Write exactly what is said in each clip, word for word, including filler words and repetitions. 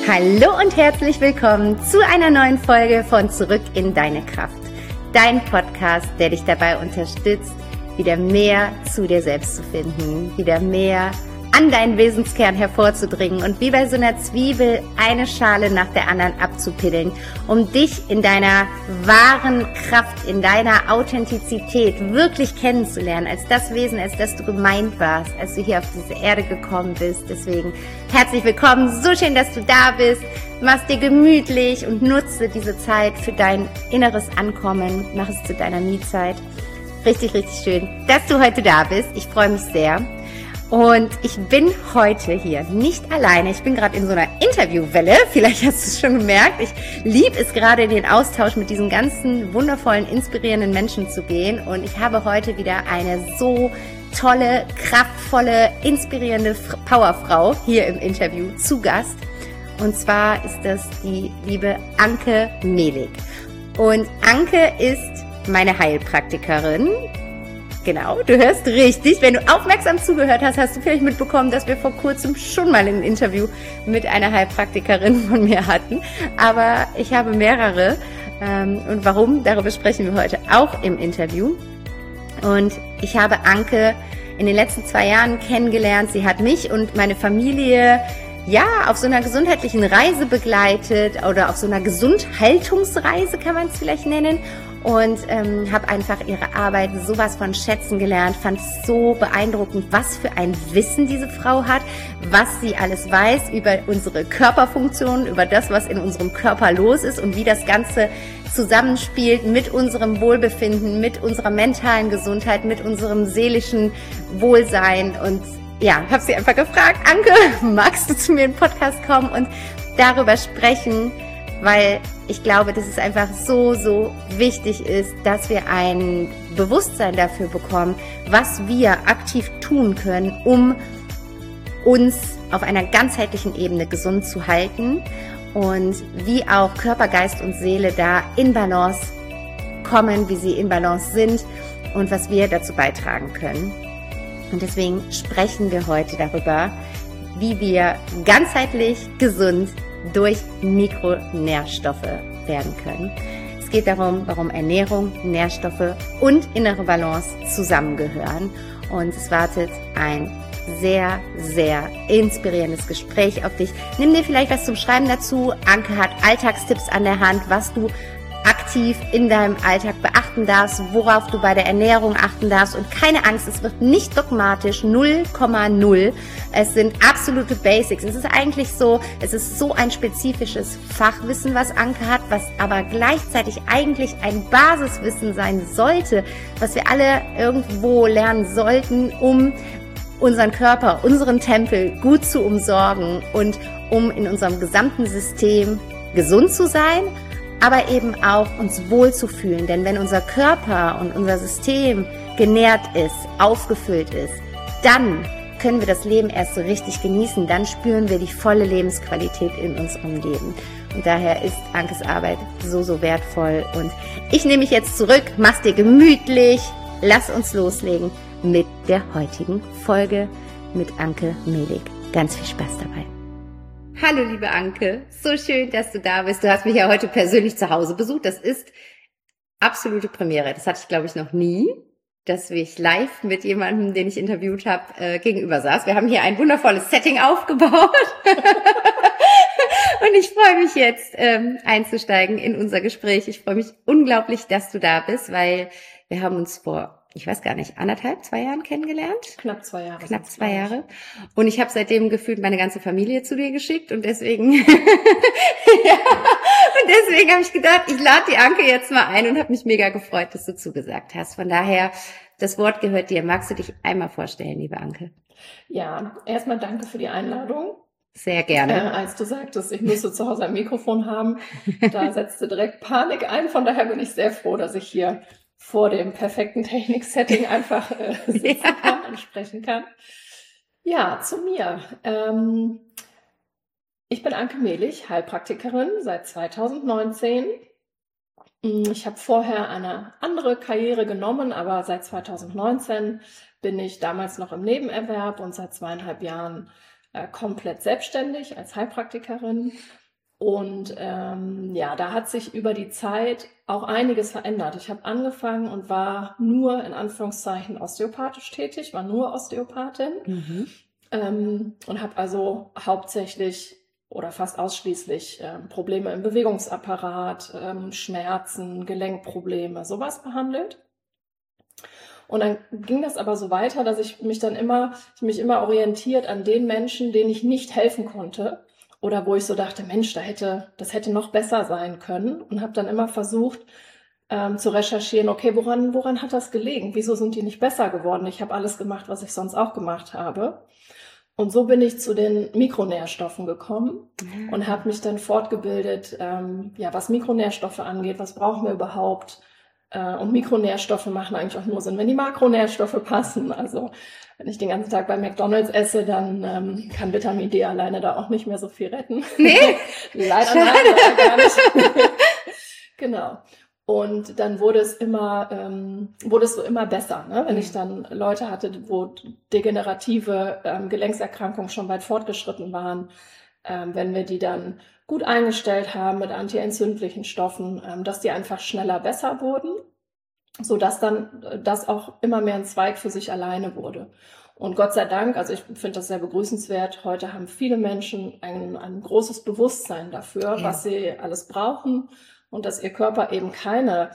Hallo und herzlich willkommen zu einer neuen Folge von Zurück in deine Kraft. Dein Podcast, der dich dabei unterstützt, wieder mehr zu dir selbst zu finden, wieder mehr an deinen Wesenskern hervorzudringen und wie bei so einer Zwiebel eine Schale nach der anderen abzupiddeln, um dich in deiner wahren Kraft, in deiner Authentizität wirklich kennenzulernen, als das Wesen, als das du gemeint warst, als du hier auf diese Erde gekommen bist. Deswegen herzlich willkommen, so schön, dass du da bist. Mach's dir gemütlich und nutze diese Zeit für dein inneres Ankommen. Mach es zu deiner Me-Zeit. Richtig, richtig schön, dass du heute da bist. Ich freue mich sehr. Und ich bin heute hier nicht alleine. Ich bin gerade in so einer Interviewwelle. Vielleicht hast du es schon gemerkt. Ich liebe es gerade, in den Austausch mit diesen ganzen wundervollen, inspirierenden Menschen zu gehen. Und ich habe heute wieder eine so tolle, kraftvolle, inspirierende Powerfrau hier im Interview zu Gast. Und zwar ist das die liebe Anke Mehlig. Und Anke ist meine Heilpraktikerin. Genau, du hörst richtig. Wenn du aufmerksam zugehört hast, hast du vielleicht mitbekommen, dass wir vor kurzem schon mal ein Interview mit einer Heilpraktikerin von mir hatten. Aber ich habe mehrere. Und warum, darüber sprechen wir heute auch im Interview. Und ich habe Anke in den letzten zwei Jahren kennengelernt. Sie hat mich und meine Familie ja auf so einer gesundheitlichen Reise begleitet oder auf so einer Gesundhaltungsreise kann man es vielleicht nennen. Und ähm, habe einfach ihre Arbeit sowas von schätzen gelernt, fand es so beeindruckend, was für ein Wissen diese Frau hat, was sie alles weiß über unsere Körperfunktionen, über das, was in unserem Körper los ist und wie das Ganze zusammenspielt mit unserem Wohlbefinden, mit unserer mentalen Gesundheit, mit unserem seelischen Wohlsein. Und ja, habe sie einfach gefragt, Anke, magst du zu mir in den Podcast kommen und darüber sprechen? Weil ich glaube, dass es einfach so, so wichtig ist, dass wir ein Bewusstsein dafür bekommen, was wir aktiv tun können, um uns auf einer ganzheitlichen Ebene gesund zu halten und wie auch Körper, Geist und Seele da in Balance kommen, wie sie in Balance sind und was wir dazu beitragen können. Und deswegen sprechen wir heute darüber, wie wir ganzheitlich gesund durch Mikronährstoffe werden können. Es geht darum, warum Ernährung, Nährstoffe und innere Balance zusammengehören. Und es wartet ein sehr, sehr inspirierendes Gespräch auf dich. Nimm dir vielleicht was zum Schreiben dazu. Anke hat Alltagstipps an der Hand, was du aktiv in deinem Alltag beachten darfst, worauf du bei der Ernährung achten darfst. Und keine Angst, es wird nicht dogmatisch, null Komma null. Es sind absolute Basics. Es ist eigentlich so, es ist so ein spezifisches Fachwissen, was Anke hat, was aber gleichzeitig eigentlich ein Basiswissen sein sollte, was wir alle irgendwo lernen sollten, um unseren Körper, unseren Tempel gut zu umsorgen und um in unserem gesamten System gesund zu sein, aber eben auch uns wohlzufühlen. Denn wenn unser Körper und unser System genährt ist, aufgefüllt ist, dann können wir das Leben erst so richtig genießen. Dann spüren wir die volle Lebensqualität in unserem Leben. Und daher ist Ankes Arbeit so, so wertvoll. Und ich nehme mich jetzt zurück, mach's dir gemütlich. Lass uns loslegen mit der heutigen Folge mit Anke Mehlig. Ganz viel Spaß dabei. Hallo liebe Anke, so schön, dass du da bist. Du hast mich ja heute persönlich zu Hause besucht. Das ist absolute Premiere. Das hatte ich, glaube ich, noch nie, dass ich live mit jemandem, den ich interviewt habe, äh, gegenüber saß. Wir haben hier ein wundervolles Setting aufgebaut. Und ich freue mich jetzt, ähm, einzusteigen in unser Gespräch. Ich freue mich unglaublich, dass du da bist, weil wir haben uns vor ich weiß gar nicht, anderthalb, zwei Jahren kennengelernt? Knapp zwei Jahre. Knapp zwei Jahre. Und ich habe seitdem gefühlt meine ganze Familie zu dir geschickt und deswegen, ja, und deswegen habe ich gedacht, ich lade die Anke jetzt mal ein und habe mich mega gefreut, dass du zugesagt hast. Von daher, das Wort gehört dir. Magst du dich einmal vorstellen, liebe Anke? Ja, erstmal danke für die Einladung. Sehr gerne. Äh, als du sagtest, ich müsste zu Hause ein Mikrofon haben, da setzte direkt Panik ein. Von daher bin ich sehr froh, dass ich hier vor dem perfekten Technik-Setting einfach äh, sitzen Ja. kann und sprechen kann. Ja, zu mir. Ähm, ich bin Anke Mehlig, Heilpraktikerin seit zweitausendneunzehn. Ich habe vorher eine andere Karriere genommen, aber seit zweitausendneunzehn bin ich damals noch im Nebenerwerb und seit zweieinhalb Jahren äh, komplett selbstständig als Heilpraktikerin. Und ähm, ja, da hat sich über die Zeit auch einiges verändert. Ich habe angefangen und war nur in Anführungszeichen osteopathisch tätig, war nur Osteopathin Mhm. ähm, und habe also hauptsächlich oder fast ausschließlich ähm, Probleme im Bewegungsapparat, ähm, Schmerzen, Gelenkprobleme, sowas behandelt. Und dann ging das aber so weiter, dass ich mich dann immer, ich mich immer orientiert an den Menschen, denen ich nicht helfen konnte oder wo ich so dachte, Mensch, da hätte, das hätte noch besser sein können, und habe dann immer versucht ähm, zu recherchieren, okay, woran, woran hat das gelegen? Wieso sind die nicht besser geworden? Ich habe alles gemacht, was ich sonst auch gemacht habe. Und so bin ich zu den Mikronährstoffen gekommen Ja. und habe mich dann fortgebildet, ähm, ja, was Mikronährstoffe angeht, was brauchen wir überhaupt? Äh, und Mikronährstoffe machen eigentlich auch nur Sinn, wenn die Makronährstoffe passen. Also wenn ich den ganzen Tag bei McDonald's esse, dann ähm, kann Vitamin D alleine da auch nicht mehr so viel retten. Nee? Leider nein, leider gar nicht. Genau. Und dann wurde es immer, ähm, wurde es so immer besser, ne? Wenn ich dann Leute hatte, wo degenerative ähm, Gelenkserkrankungen schon weit fortgeschritten waren, ähm, wenn wir die dann gut eingestellt haben mit antientzündlichen Stoffen, ähm, dass die einfach schneller besser wurden, sodass dann äh, das auch immer mehr ein Zweig für sich alleine wurde. Und Gott sei Dank, also ich finde das sehr begrüßenswert, heute haben viele Menschen ein, ein großes Bewusstsein dafür, Ja. was sie alles brauchen, und dass ihr Körper eben keine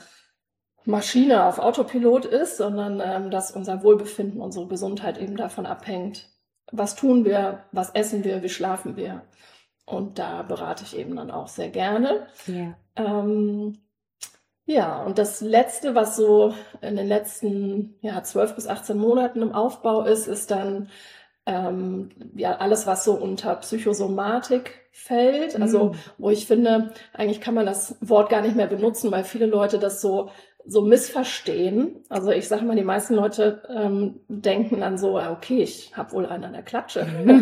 Maschine auf Autopilot ist, sondern ähm, dass unser Wohlbefinden, unsere Gesundheit eben davon abhängt, was tun wir, was essen wir, wie schlafen wir. Und da berate ich eben dann auch sehr gerne. Ja. Ähm, ja, und das Letzte, was so in den letzten ja, zwölf bis achtzehn Monaten im Aufbau ist, ist dann ähm, ja alles, was so unter Psychosomatik fällt. Also Mhm. wo ich finde, eigentlich kann man das Wort gar nicht mehr benutzen, weil viele Leute das so so missverstehen. Also ich sage mal, die meisten Leute ähm, denken dann so, ah, okay, ich habe wohl einen an der Klatsche.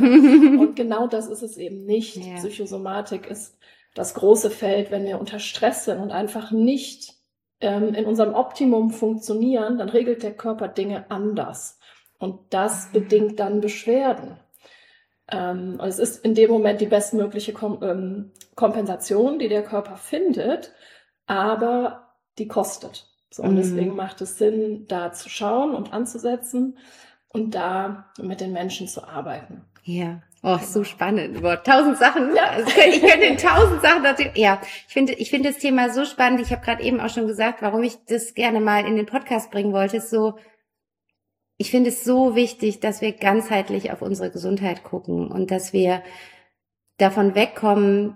Und genau das ist es eben nicht. Ja. Psychosomatik ist das große Feld, wenn wir unter Stress sind und einfach nicht ähm, in unserem Optimum funktionieren, dann regelt der Körper Dinge anders. Und das bedingt dann Beschwerden. Ähm, und es ist in dem Moment die bestmögliche Kom ähm, Kompensation, die der Körper findet, aber die kostet. So, und Mhm. deswegen macht es Sinn, da zu schauen und anzusetzen und da mit den Menschen zu arbeiten. Ja, oh, so spannend. Boah, tausend Sachen. Ja. Also ich könnte in tausend Sachen dazu. Ja, ich finde, ich finde das Thema so spannend. Ich habe gerade eben auch schon gesagt, warum ich das gerne mal in den Podcast bringen wollte. Ist so, ich finde es so wichtig, dass wir ganzheitlich auf unsere Gesundheit gucken und dass wir davon wegkommen,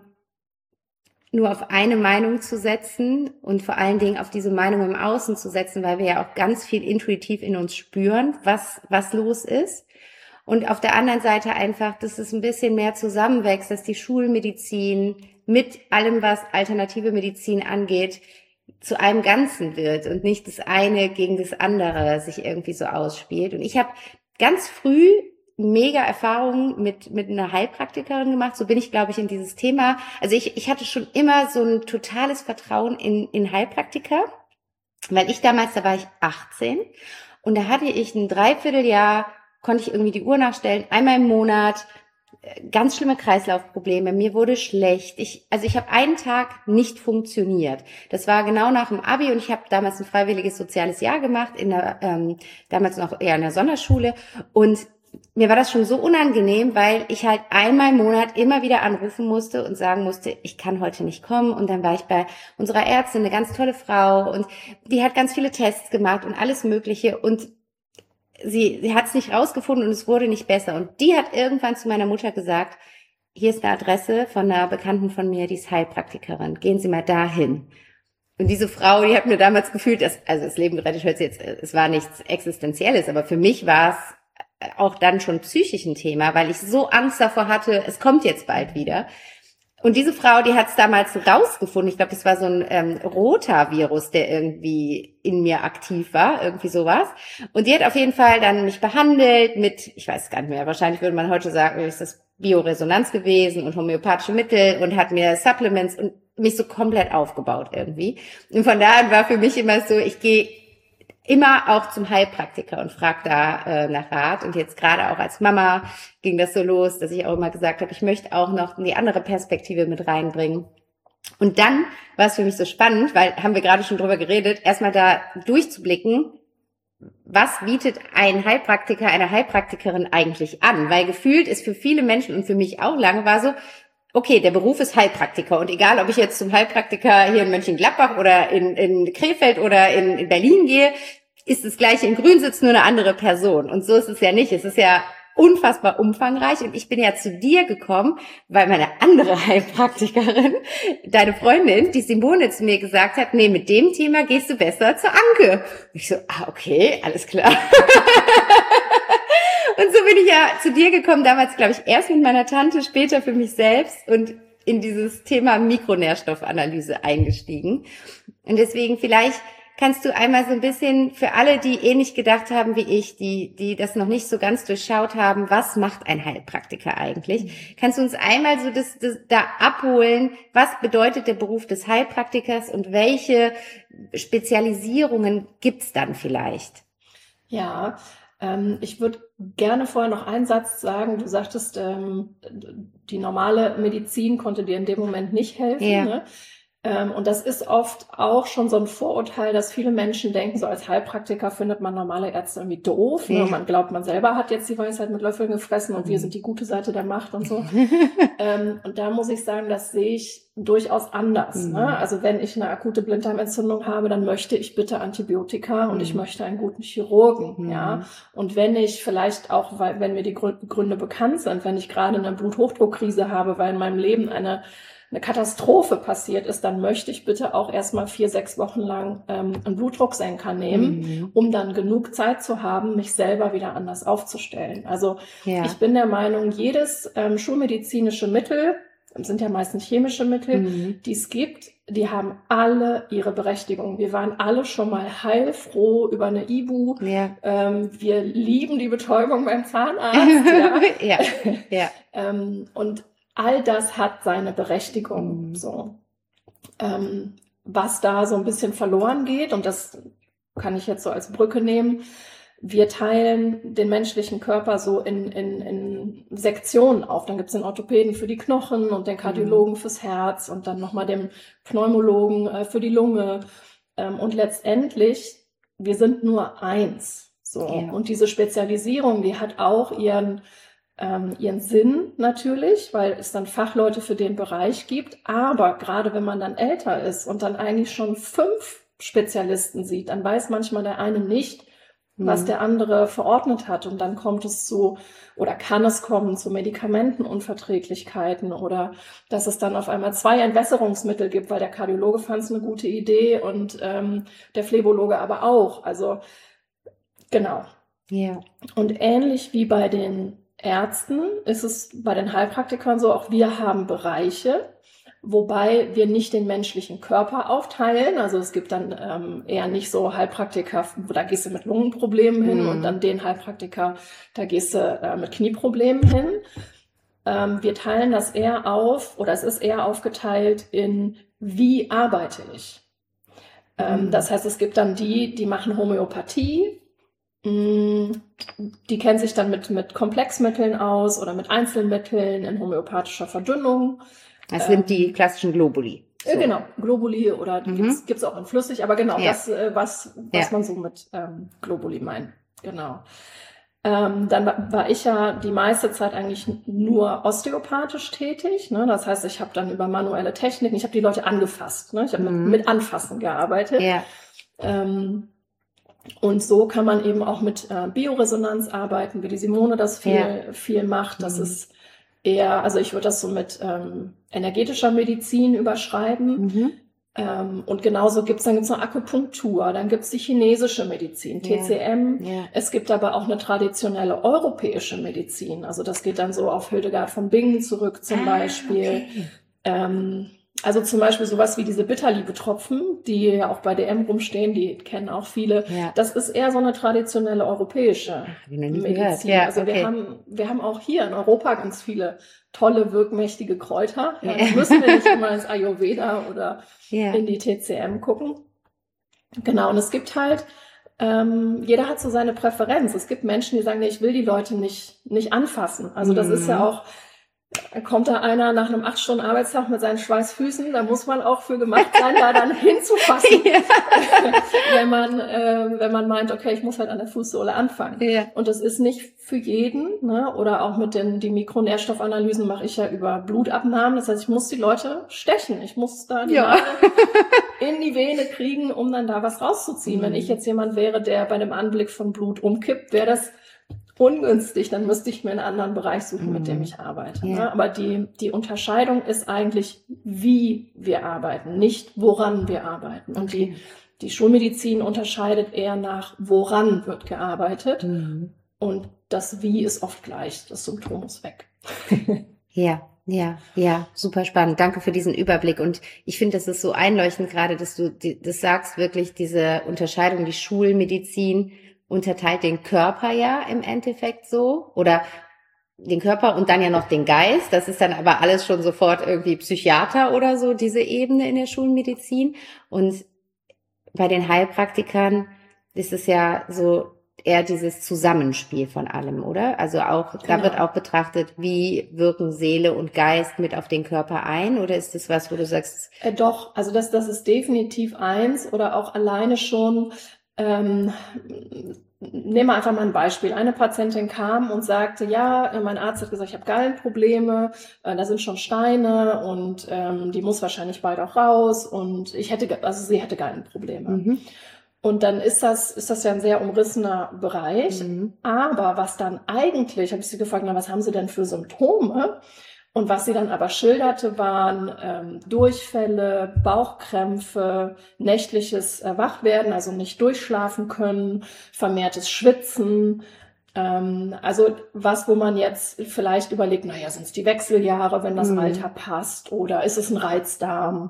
nur auf eine Meinung zu setzen und vor allen Dingen auf diese Meinung im Außen zu setzen, weil wir ja auch ganz viel intuitiv in uns spüren, was, was los ist. Und auf der anderen Seite einfach, dass es ein bisschen mehr zusammenwächst, dass die Schulmedizin mit allem, was alternative Medizin angeht, zu einem Ganzen wird und nicht das eine gegen das andere sich irgendwie so ausspielt. Und ich habe ganz früh mega Erfahrungen mit mit einer Heilpraktikerin gemacht. So bin ich, glaube ich, in dieses Thema. Also ich ich hatte schon immer so ein totales Vertrauen in in Heilpraktiker, weil ich damals, da war ich achtzehn und da hatte ich ein Dreivierteljahr, konnte ich irgendwie die Uhr nachstellen, einmal im Monat, ganz schlimme Kreislaufprobleme, mir wurde schlecht. Ich, also ich habe einen Tag nicht funktioniert. Das war genau nach dem Abi und ich habe damals ein freiwilliges soziales Jahr gemacht, in der, ähm, damals noch eher in der Sonderschule, und mir war das schon so unangenehm, weil ich halt einmal im Monat immer wieder anrufen musste und sagen musste, ich kann heute nicht kommen. Und dann war ich bei unserer Ärztin, eine ganz tolle Frau, und die hat ganz viele Tests gemacht und alles Mögliche, und sie, sie hat es nicht rausgefunden und es wurde nicht besser. Und die hat irgendwann zu meiner Mutter gesagt, hier ist eine Adresse von einer Bekannten von mir, die ist Heilpraktikerin, gehen Sie mal dahin. Und diese Frau, die hat mir damals gefühlt, dass, also das Leben gerettet hört sich jetzt, es war nichts Existenzielles, aber für mich war es auch dann schon psychisch ein Thema, weil ich so Angst davor hatte, es kommt jetzt bald wieder. Und diese Frau, die hat es damals rausgefunden, ich glaube, das war so ein ähm, Rota-Virus, der irgendwie in mir aktiv war, irgendwie sowas. Und die hat auf jeden Fall dann mich behandelt mit, ich weiß gar nicht mehr, wahrscheinlich würde man heute sagen, ist das Bioresonanz gewesen und homöopathische Mittel, und hat mir Supplements und mich so komplett aufgebaut irgendwie. Und von da an war für mich immer so, ich gehe immer auch zum Heilpraktiker und frage da äh, nach Rat. Und jetzt gerade auch als Mama ging das so los, dass ich auch immer gesagt habe, ich möchte auch noch die andere Perspektive mit reinbringen. Und dann war es für mich so spannend, weil, haben wir gerade schon drüber geredet, erstmal da durchzublicken, was bietet ein Heilpraktiker, eine Heilpraktikerin eigentlich an? Weil gefühlt ist für viele Menschen und für mich auch lange war so, okay, der Beruf ist Heilpraktiker und egal, ob ich jetzt zum Heilpraktiker hier in Mönchengladbach oder in, in Krefeld oder in, in Berlin gehe, ist das gleiche in Grünsitz, nur eine andere Person. Und so ist es ja nicht. Es ist ja unfassbar umfangreich und ich bin ja zu dir gekommen, weil meine andere Heilpraktikerin, deine Freundin, die Simone, zu mir gesagt hat, nee, mit dem Thema gehst du besser zur Anke. Und ich so, ah, okay, alles klar. Und so bin ich ja zu dir gekommen, damals, glaube ich, erst mit meiner Tante, später für mich selbst und in dieses Thema Mikronährstoffanalyse eingestiegen. Und deswegen vielleicht kannst du einmal so ein bisschen für alle, die ähnlich gedacht haben wie ich, die die das noch nicht so ganz durchschaut haben, was macht ein Heilpraktiker eigentlich? Kannst du uns einmal so das, das da abholen, was bedeutet der Beruf des Heilpraktikers und welche Spezialisierungen gibt's dann vielleicht? Ja, ähm, ich würde gerne vorher noch einen Satz sagen. Du sagtest, ähm, die normale Medizin konnte dir in dem Moment nicht helfen, Ja. ne? Ähm, und das ist oft auch schon so ein Vorurteil, dass viele Menschen denken, so als Heilpraktiker findet man normale Ärzte irgendwie doof. Ne? Ja. Man glaubt, man selber hat jetzt die Weisheit mit Löffeln gefressen und wir sind die gute Seite der Macht und so. ähm, und da muss ich sagen, das sehe ich durchaus anders. Mhm. Ne? Also wenn ich eine akute Blinddarmentzündung habe, dann möchte ich bitte Antibiotika und Mhm. ich möchte einen guten Chirurgen. Mhm. Ja? Und wenn ich vielleicht auch, weil, wenn mir die Gründe bekannt sind, wenn ich gerade eine Bluthochdruckkrise habe, weil in meinem Leben eine eine Katastrophe passiert ist, dann möchte ich bitte auch erstmal vier, sechs Wochen lang ähm, einen Blutdrucksenker nehmen, Mhm. um dann genug Zeit zu haben, mich selber wieder anders aufzustellen. Also Ja. ich bin der Meinung, jedes ähm, schulmedizinische Mittel, sind ja meistens chemische Mittel, Mhm. die es gibt, die haben alle ihre Berechtigung. Wir waren alle schon mal heilfroh über eine Ibu. Ja. Ähm, wir lieben die Betäubung beim Zahnarzt. Ja. ja. Ja. ähm, und all das hat seine Berechtigung. Mhm. So. Ähm, was da so ein bisschen verloren geht, und das kann ich jetzt so als Brücke nehmen, wir teilen den menschlichen Körper so in, in, in Sektionen auf. Dann gibt es den Orthopäden für die Knochen und den Kardiologen Mhm. fürs Herz und dann nochmal den Pneumologen äh, für die Lunge. Ähm, und letztendlich, wir sind nur eins. So. Ja. Und diese Spezialisierung, die hat auch ihren Ähm, ihren Sinn natürlich, weil es dann Fachleute für den Bereich gibt. Aber gerade wenn man dann älter ist und dann eigentlich schon fünf Spezialisten sieht, dann weiß manchmal der eine nicht, was Mhm. der andere verordnet hat. Und dann kommt es zu, oder kann es kommen zu Medikamentenunverträglichkeiten oder dass es dann auf einmal zwei Entwässerungsmittel gibt, weil der Kardiologe fand es eine gute Idee und ähm, der Phlebologe aber auch. Also genau. Ja. Und ähnlich wie bei den Ärzten ist es bei den Heilpraktikern so, auch wir haben Bereiche, wobei wir nicht den menschlichen Körper aufteilen. Also es gibt dann ähm, eher nicht so Heilpraktiker, da gehst du mit Lungenproblemen hin Mhm. und dann den Heilpraktiker, da gehst du äh, mit Knieproblemen hin. Ähm, wir teilen das eher auf, oder es ist eher aufgeteilt in, wie arbeite ich? Ähm, Mhm. Das heißt, es gibt dann die, die machen Homöopathie, die kennen sich dann mit, mit Komplexmitteln aus oder mit Einzelmitteln in homöopathischer Verdünnung. Das Ähm, sind die klassischen Globuli. Äh, Genau, Globuli oder die Mhm. gibt's, gibt's auch in flüssig, aber genau, Ja. das, äh, was, was Ja. man so mit ähm, Globuli meint. Genau. Ähm, dann war, war ich ja die meiste Zeit eigentlich nur osteopathisch tätig. Ne? Das heißt, ich habe dann über manuelle Techniken, ich habe die Leute angefasst. Ne? Ich habe Mhm. mit, mit Anfassen gearbeitet. Ja. Ähm, und so kann man eben auch mit äh, Bioresonanz arbeiten, wie die Simone das viel, Ja. viel macht. Das Mhm. ist eher, also ich würde das so mit ähm, energetischer Medizin überschreiben. Mhm. Ähm, und genauso gibt's dann gibt's noch Akupunktur, dann gibt's die chinesische Medizin, T C M. Ja. Es gibt aber auch eine traditionelle europäische Medizin. Also das geht dann so auf Hildegard von Bingen zurück zum Ah, Beispiel. okay. Ähm, also zum Beispiel sowas wie diese Bitterliebe-Tropfen, die ja auch bei D M rumstehen, die kennen auch viele. Ja. Das ist eher so eine traditionelle europäische Hab ich noch nie Medizin. gehört. Ja, also okay. wir haben, wir haben auch hier in Europa ganz viele tolle, wirkmächtige Kräuter. Ja, Ja. das müssen wir nicht immer ins Ayurveda oder Ja. in die T C M gucken. Genau, und es gibt halt Ähm, jeder hat so seine Präferenz. Es gibt Menschen, die sagen, nee, ich will die Leute nicht, nicht anfassen. Also das Mhm. ist ja auch, kommt da einer nach einem acht Stunden Arbeitstag mit seinen Schweißfüßen, da muss man auch für gemacht sein, da dann hinzufassen, Ja. wenn man äh, wenn man meint, okay, ich muss halt an der Fußsohle anfangen. Ja. Und das ist nicht für jeden, ne? Oder auch mit den die Mikronährstoffanalysen mache ich ja über Blutabnahmen. Das heißt, ich muss die Leute stechen, ich muss da die Ja. Nadel in die Vene kriegen, um dann da was rauszuziehen. Mhm. Wenn ich jetzt jemand wäre, der bei dem Anblick von Blut umkippt, wäre das ungünstig, dann müsste ich mir einen anderen Bereich suchen, mit dem ich arbeite. Ja. Ne? Aber die, die Unterscheidung ist eigentlich, wie wir arbeiten, nicht woran wir arbeiten. Und Okay. die, die Schulmedizin unterscheidet eher nach, woran wird gearbeitet. Mhm. Und das Wie ist oft gleich, das Symptom ist weg. Ja, ja, ja, super spannend. Danke für diesen Überblick. Und ich finde, das ist so einleuchtend gerade, dass du die, das sagst, wirklich diese Unterscheidung, die Schulmedizin unterteilt den Körper ja im Endeffekt so oder den Körper und dann ja noch den Geist. Das ist dann aber alles schon sofort irgendwie Psychiater oder so, diese Ebene in der Schulmedizin. Und bei den Heilpraktikern ist es ja so eher dieses Zusammenspiel von allem, oder? Also auch, da Genau. wird auch betrachtet, wie wirken Seele und Geist mit auf den Körper ein, oder ist das was, wo du sagst? Äh, doch, also das, das ist definitiv eins oder auch alleine schon. Ähm, nehmen wir einfach mal ein Beispiel. Eine Patientin kam und sagte, ja, mein Arzt hat gesagt, ich habe Gallenprobleme, äh, da sind schon Steine und ähm, die muss wahrscheinlich bald auch raus und ich hätte, also sie hätte Gallenprobleme. Mhm. Und dann ist das, ist das ja ein sehr umrissener Bereich. Mhm. Aber was dann eigentlich, habe ich sie gefragt, na, was haben sie denn für Symptome? Und was sie dann aber schilderte, waren ähm, Durchfälle, Bauchkrämpfe, nächtliches äh, Wachwerden, also nicht durchschlafen können, vermehrtes Schwitzen. Ähm, also was, wo man jetzt vielleicht überlegt, naja, sind es die Wechseljahre, wenn das Mhm. Alter passt, oder ist es ein Reizdarm?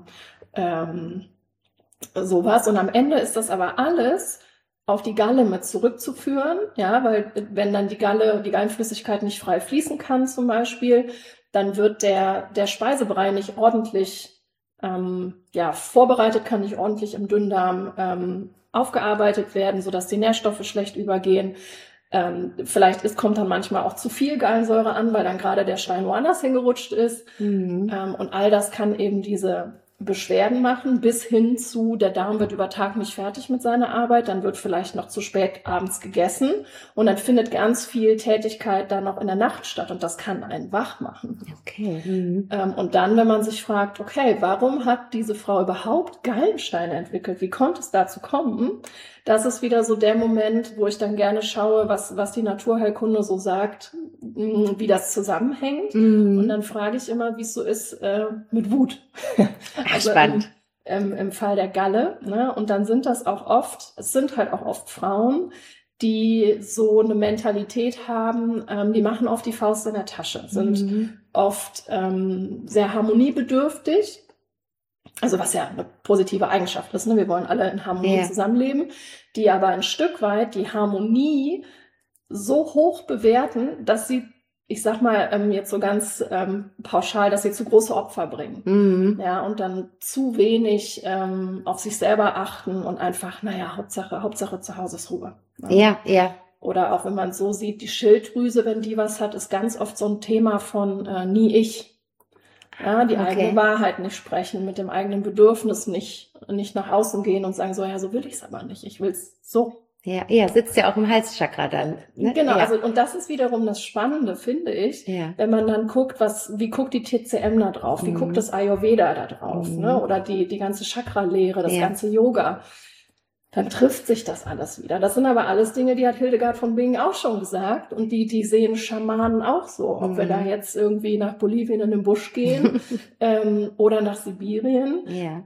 Ähm, sowas. Und am Ende ist das aber alles auf die Galle mit zurückzuführen, ja, weil wenn dann die Galle, die Gallenflüssigkeit nicht frei fließen kann zum Beispiel, dann wird der, der Speisebrei nicht ordentlich ähm, ja, vorbereitet, kann nicht ordentlich im Dünndarm ähm, aufgearbeitet werden, sodass die Nährstoffe schlecht übergehen. Ähm, vielleicht ist, kommt dann manchmal auch zu viel Gallensäure an, weil dann gerade der Stein woanders hingerutscht ist. Mhm. Ähm, und all das kann eben diese Beschwerden machen, bis hin zu, der Darm wird über Tag nicht fertig mit seiner Arbeit, dann wird vielleicht noch zu spät abends gegessen und dann findet ganz viel Tätigkeit dann noch in der Nacht statt und das kann einen wach machen. Okay. Mhm. Ähm, und dann, wenn man sich fragt, okay, warum hat diese Frau überhaupt Gallensteine entwickelt? Wie konnte es dazu kommen? Das ist wieder so der Moment, wo ich dann gerne schaue, was, was die Naturheilkunde so sagt, mh, wie das zusammenhängt. Mhm. Und dann frage ich immer, wie es so ist äh, mit Wut. Ach, Also spannend. Im, im, im Fall der Galle. Ne? Und dann sind das auch oft, es sind halt auch oft Frauen, die so eine Mentalität haben, ähm, die machen oft die Faust in der Tasche, sind Mhm. oft ähm, sehr harmoniebedürftig. Also was ja eine positive Eigenschaft ist, ne? Wir wollen alle in Harmonie Ja. zusammenleben, die aber ein Stück weit die Harmonie so hoch bewerten, dass sie, ich sag mal ähm, jetzt so ganz ähm, pauschal, dass sie zu große Opfer bringen. Mhm. Ja, und dann zu wenig ähm, auf sich selber achten und einfach, naja, Hauptsache, Hauptsache zu Hause ist Ruhe. Ne? Ja, ja. Oder auch wenn man so sieht, die Schilddrüse, wenn die was hat, ist ganz oft so ein Thema von äh, nie ich. Ja, die Okay. eigene Wahrheit nicht sprechen, mit dem eigenen Bedürfnis nicht, nicht nach außen gehen und sagen so, ja, so will ich es aber nicht, ich will es so. Ja, ja, sitzt ja auch im Halschakra dann. Ne? Genau, Ja. also und das ist wiederum das Spannende, finde ich, Ja. wenn man dann guckt, was, wie guckt die T C M da drauf, wie Mhm. guckt das Ayurveda da drauf, Mhm. ne? Oder die, die ganze Chakra-Lehre, das Ja. ganze Yoga. Dann trifft sich das alles wieder. Das sind aber alles Dinge, die hat Hildegard von Bingen auch schon gesagt und die, die sehen Schamanen auch so. Ob Mhm. wir da jetzt irgendwie nach Bolivien in den Busch gehen ähm, oder nach Sibirien. Ja.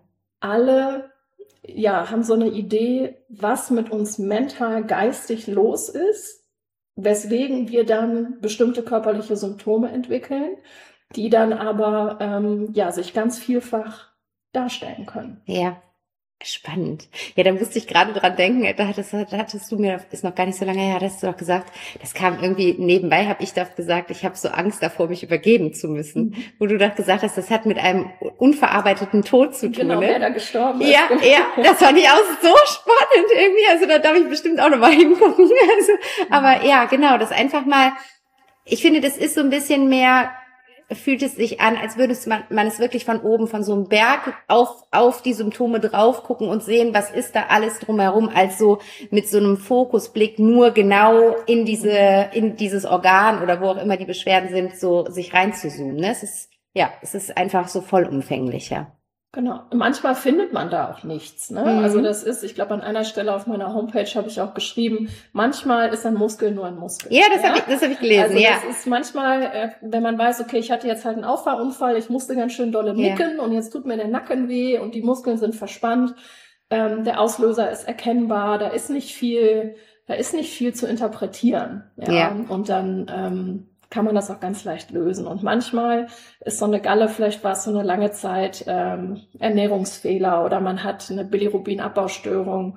Alle ja, haben so eine Idee, was mit uns mental, geistig los ist, weswegen wir dann bestimmte körperliche Symptome entwickeln, die dann aber ähm, ja, sich ganz vielfach darstellen können. Ja. Spannend. Ja, da musste ich gerade dran denken, da hattest, da hattest du mir, ist noch gar nicht so lange her, hattest du doch gesagt, das kam irgendwie nebenbei, habe ich doch gesagt, ich habe so Angst davor, mich übergeben zu müssen. Mhm. Wo du doch gesagt hast, das hat mit einem unverarbeiteten Tod zu tun. Genau, ne? wer da gestorben ist. Ja, ja, das fand ich auch so spannend irgendwie, also da darf ich bestimmt auch nochmal hingucken. Also, aber ja, genau, das einfach mal, ich finde, das ist so ein bisschen mehr, fühlt es sich an, als würde man, man es wirklich von oben, von so einem Berg auf, auf die Symptome drauf gucken und sehen, was ist da alles drumherum, als so mit so einem Fokusblick nur genau in diese, in dieses Organ oder wo auch immer die Beschwerden sind, so sich reinzuzoomen. Ne? Es ist, ja, es ist einfach so vollumfänglicher. Genau. Manchmal findet man da auch nichts. Ne? Mhm. Also das ist, ich glaube, an einer Stelle auf meiner Homepage habe ich auch geschrieben, manchmal ist ein Muskel nur ein Muskel. Ja, das ja? habe ich, das habe ich gelesen. Also ja. das ist manchmal, wenn man weiß, okay, ich hatte jetzt halt einen Auffahrunfall, ich musste ganz schön dolle nicken ja. und jetzt tut mir der Nacken weh und die Muskeln sind verspannt. Ähm, der Auslöser ist erkennbar, da ist nicht viel, da ist nicht viel zu interpretieren. Ja. ja. Und dann ähm, kann man das auch ganz leicht lösen. Und manchmal ist so eine Galle, vielleicht war es so eine lange Zeit ähm, Ernährungsfehler oder man hat eine Bilirubinabbaustörung.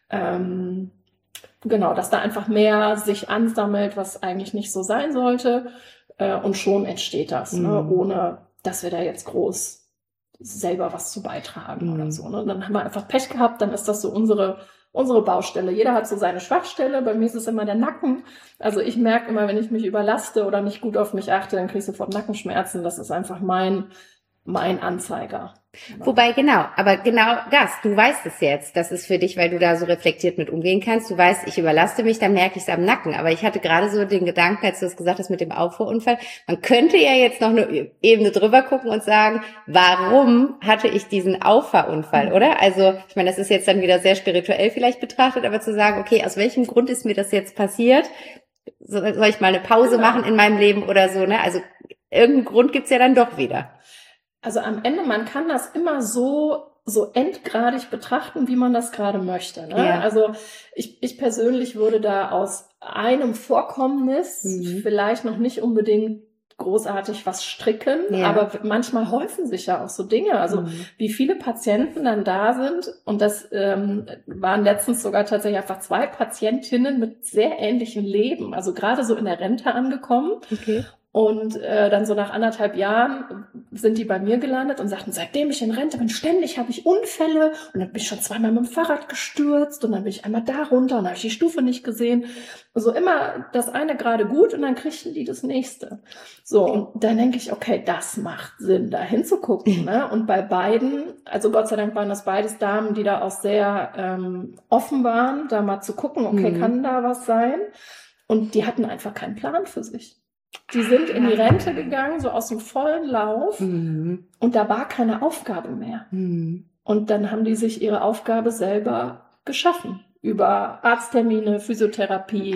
Ähm, genau, dass da einfach mehr sich ansammelt, was eigentlich nicht so sein sollte. Äh, und schon entsteht das, mhm. ne, ohne dass wir da jetzt groß selber was zu beitragen mhm. oder so. Ne? Dann haben wir einfach Pech gehabt, dann ist das so unsere Unsere Baustelle. Jeder hat so seine Schwachstelle. Bei mir ist es immer der Nacken. Also ich merke immer, wenn ich mich überlaste oder nicht gut auf mich achte, dann kriege ich sofort Nackenschmerzen. Das ist einfach mein, mein Anzeiger. Wobei, genau, aber genau das, du weißt es jetzt, das ist für dich, weil du da so reflektiert mit umgehen kannst, du weißt, ich überlaste mich, dann merke ich es am Nacken, aber ich hatte gerade so den Gedanken, als du es gesagt hast mit dem Auffahrunfall, man könnte ja jetzt noch eine Ebene drüber gucken und sagen, warum hatte ich diesen Auffahrunfall, oder? Also, ich meine, das ist jetzt dann wieder sehr spirituell vielleicht betrachtet, aber zu sagen, okay, aus welchem Grund ist mir das jetzt passiert? Soll ich mal eine Pause genau. machen in meinem Leben oder so, ne? Also, irgendeinen Grund gibt's ja dann doch wieder. Also am Ende, man kann das immer so so endgradig betrachten, wie man das gerade möchte. Ne? Ja. Also ich, ich persönlich würde da aus einem Vorkommnis mhm. vielleicht noch nicht unbedingt großartig was stricken, ja. aber manchmal häufen sich ja auch so Dinge. Also mhm. wie viele Patienten dann da sind und das ähm, waren letztens sogar tatsächlich einfach zwei Patientinnen mit sehr ähnlichen Leben, also gerade so in der Rente angekommen. Okay. Und äh, dann so nach anderthalb Jahren sind die bei mir gelandet und sagten, seitdem ich in Rente bin, ständig habe ich Unfälle und dann bin ich schon zweimal mit dem Fahrrad gestürzt und dann bin ich einmal da runter und habe ich die Stufe nicht gesehen. So immer das eine gerade gut und dann kriegten die das nächste. So, und dann denke ich, okay, das macht Sinn, da hinzugucken. Ne? Und bei beiden, also Gott sei Dank waren das beides Damen, die da auch sehr ähm, offen waren, da mal zu gucken, okay, mhm. kann da was sein? Und die hatten einfach keinen Plan für sich. Die sind in die Rente gegangen, so aus dem vollen Lauf mhm. und da war keine Aufgabe mehr. Mhm. Und dann haben die sich ihre Aufgabe selber geschaffen über Arzttermine, Physiotherapie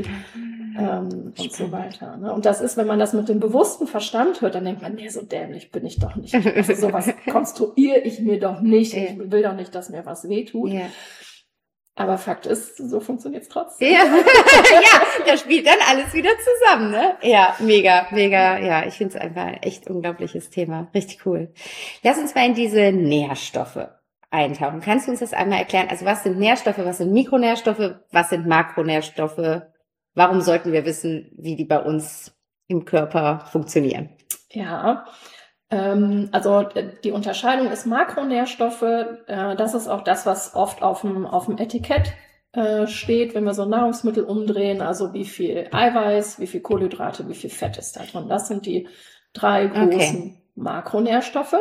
ähm, und so weiter. Ne? Und das ist, wenn man das mit dem bewussten Verstand hört, dann denkt man, nee, so dämlich bin ich doch nicht. Also sowas konstruiere ich mir doch nicht. Ich will doch nicht, dass mir was wehtut. Ja. Aber Fakt ist, so funktioniert's trotzdem. Ja, ja, da spielt dann alles wieder zusammen, ne? Ja, mega, mega, ja, ich finde es einfach ein echt unglaubliches Thema. Richtig cool. Lass uns mal in diese Nährstoffe eintauchen. Kannst du uns das einmal erklären? Also was sind Nährstoffe, was sind Mikronährstoffe, was sind Makronährstoffe? Warum sollten wir wissen, wie die bei uns im Körper funktionieren? Ja, also die Unterscheidung ist Makronährstoffe, das ist auch das, was oft auf dem, auf dem Etikett steht, wenn wir so Nahrungsmittel umdrehen, also wie viel Eiweiß, wie viel Kohlenhydrate, wie viel Fett ist da drin. Das sind die drei großen okay. Makronährstoffe.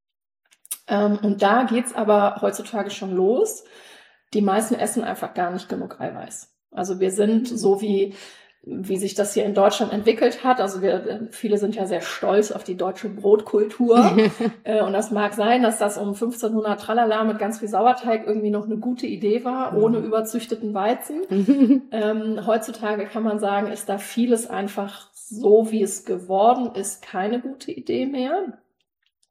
Und da geht's aber heutzutage schon los. Die meisten essen einfach gar nicht genug Eiweiß. Also wir sind so wie wie sich das hier in Deutschland entwickelt hat. Also wir, viele sind ja sehr stolz auf die deutsche Brotkultur. Und das mag sein, dass das um fünfzehnhundert Tralala mit ganz viel Sauerteig irgendwie noch eine gute Idee war, ohne überzüchteten Weizen. ähm, heutzutage kann man sagen, ist da vieles einfach so, wie es geworden ist, keine gute Idee mehr.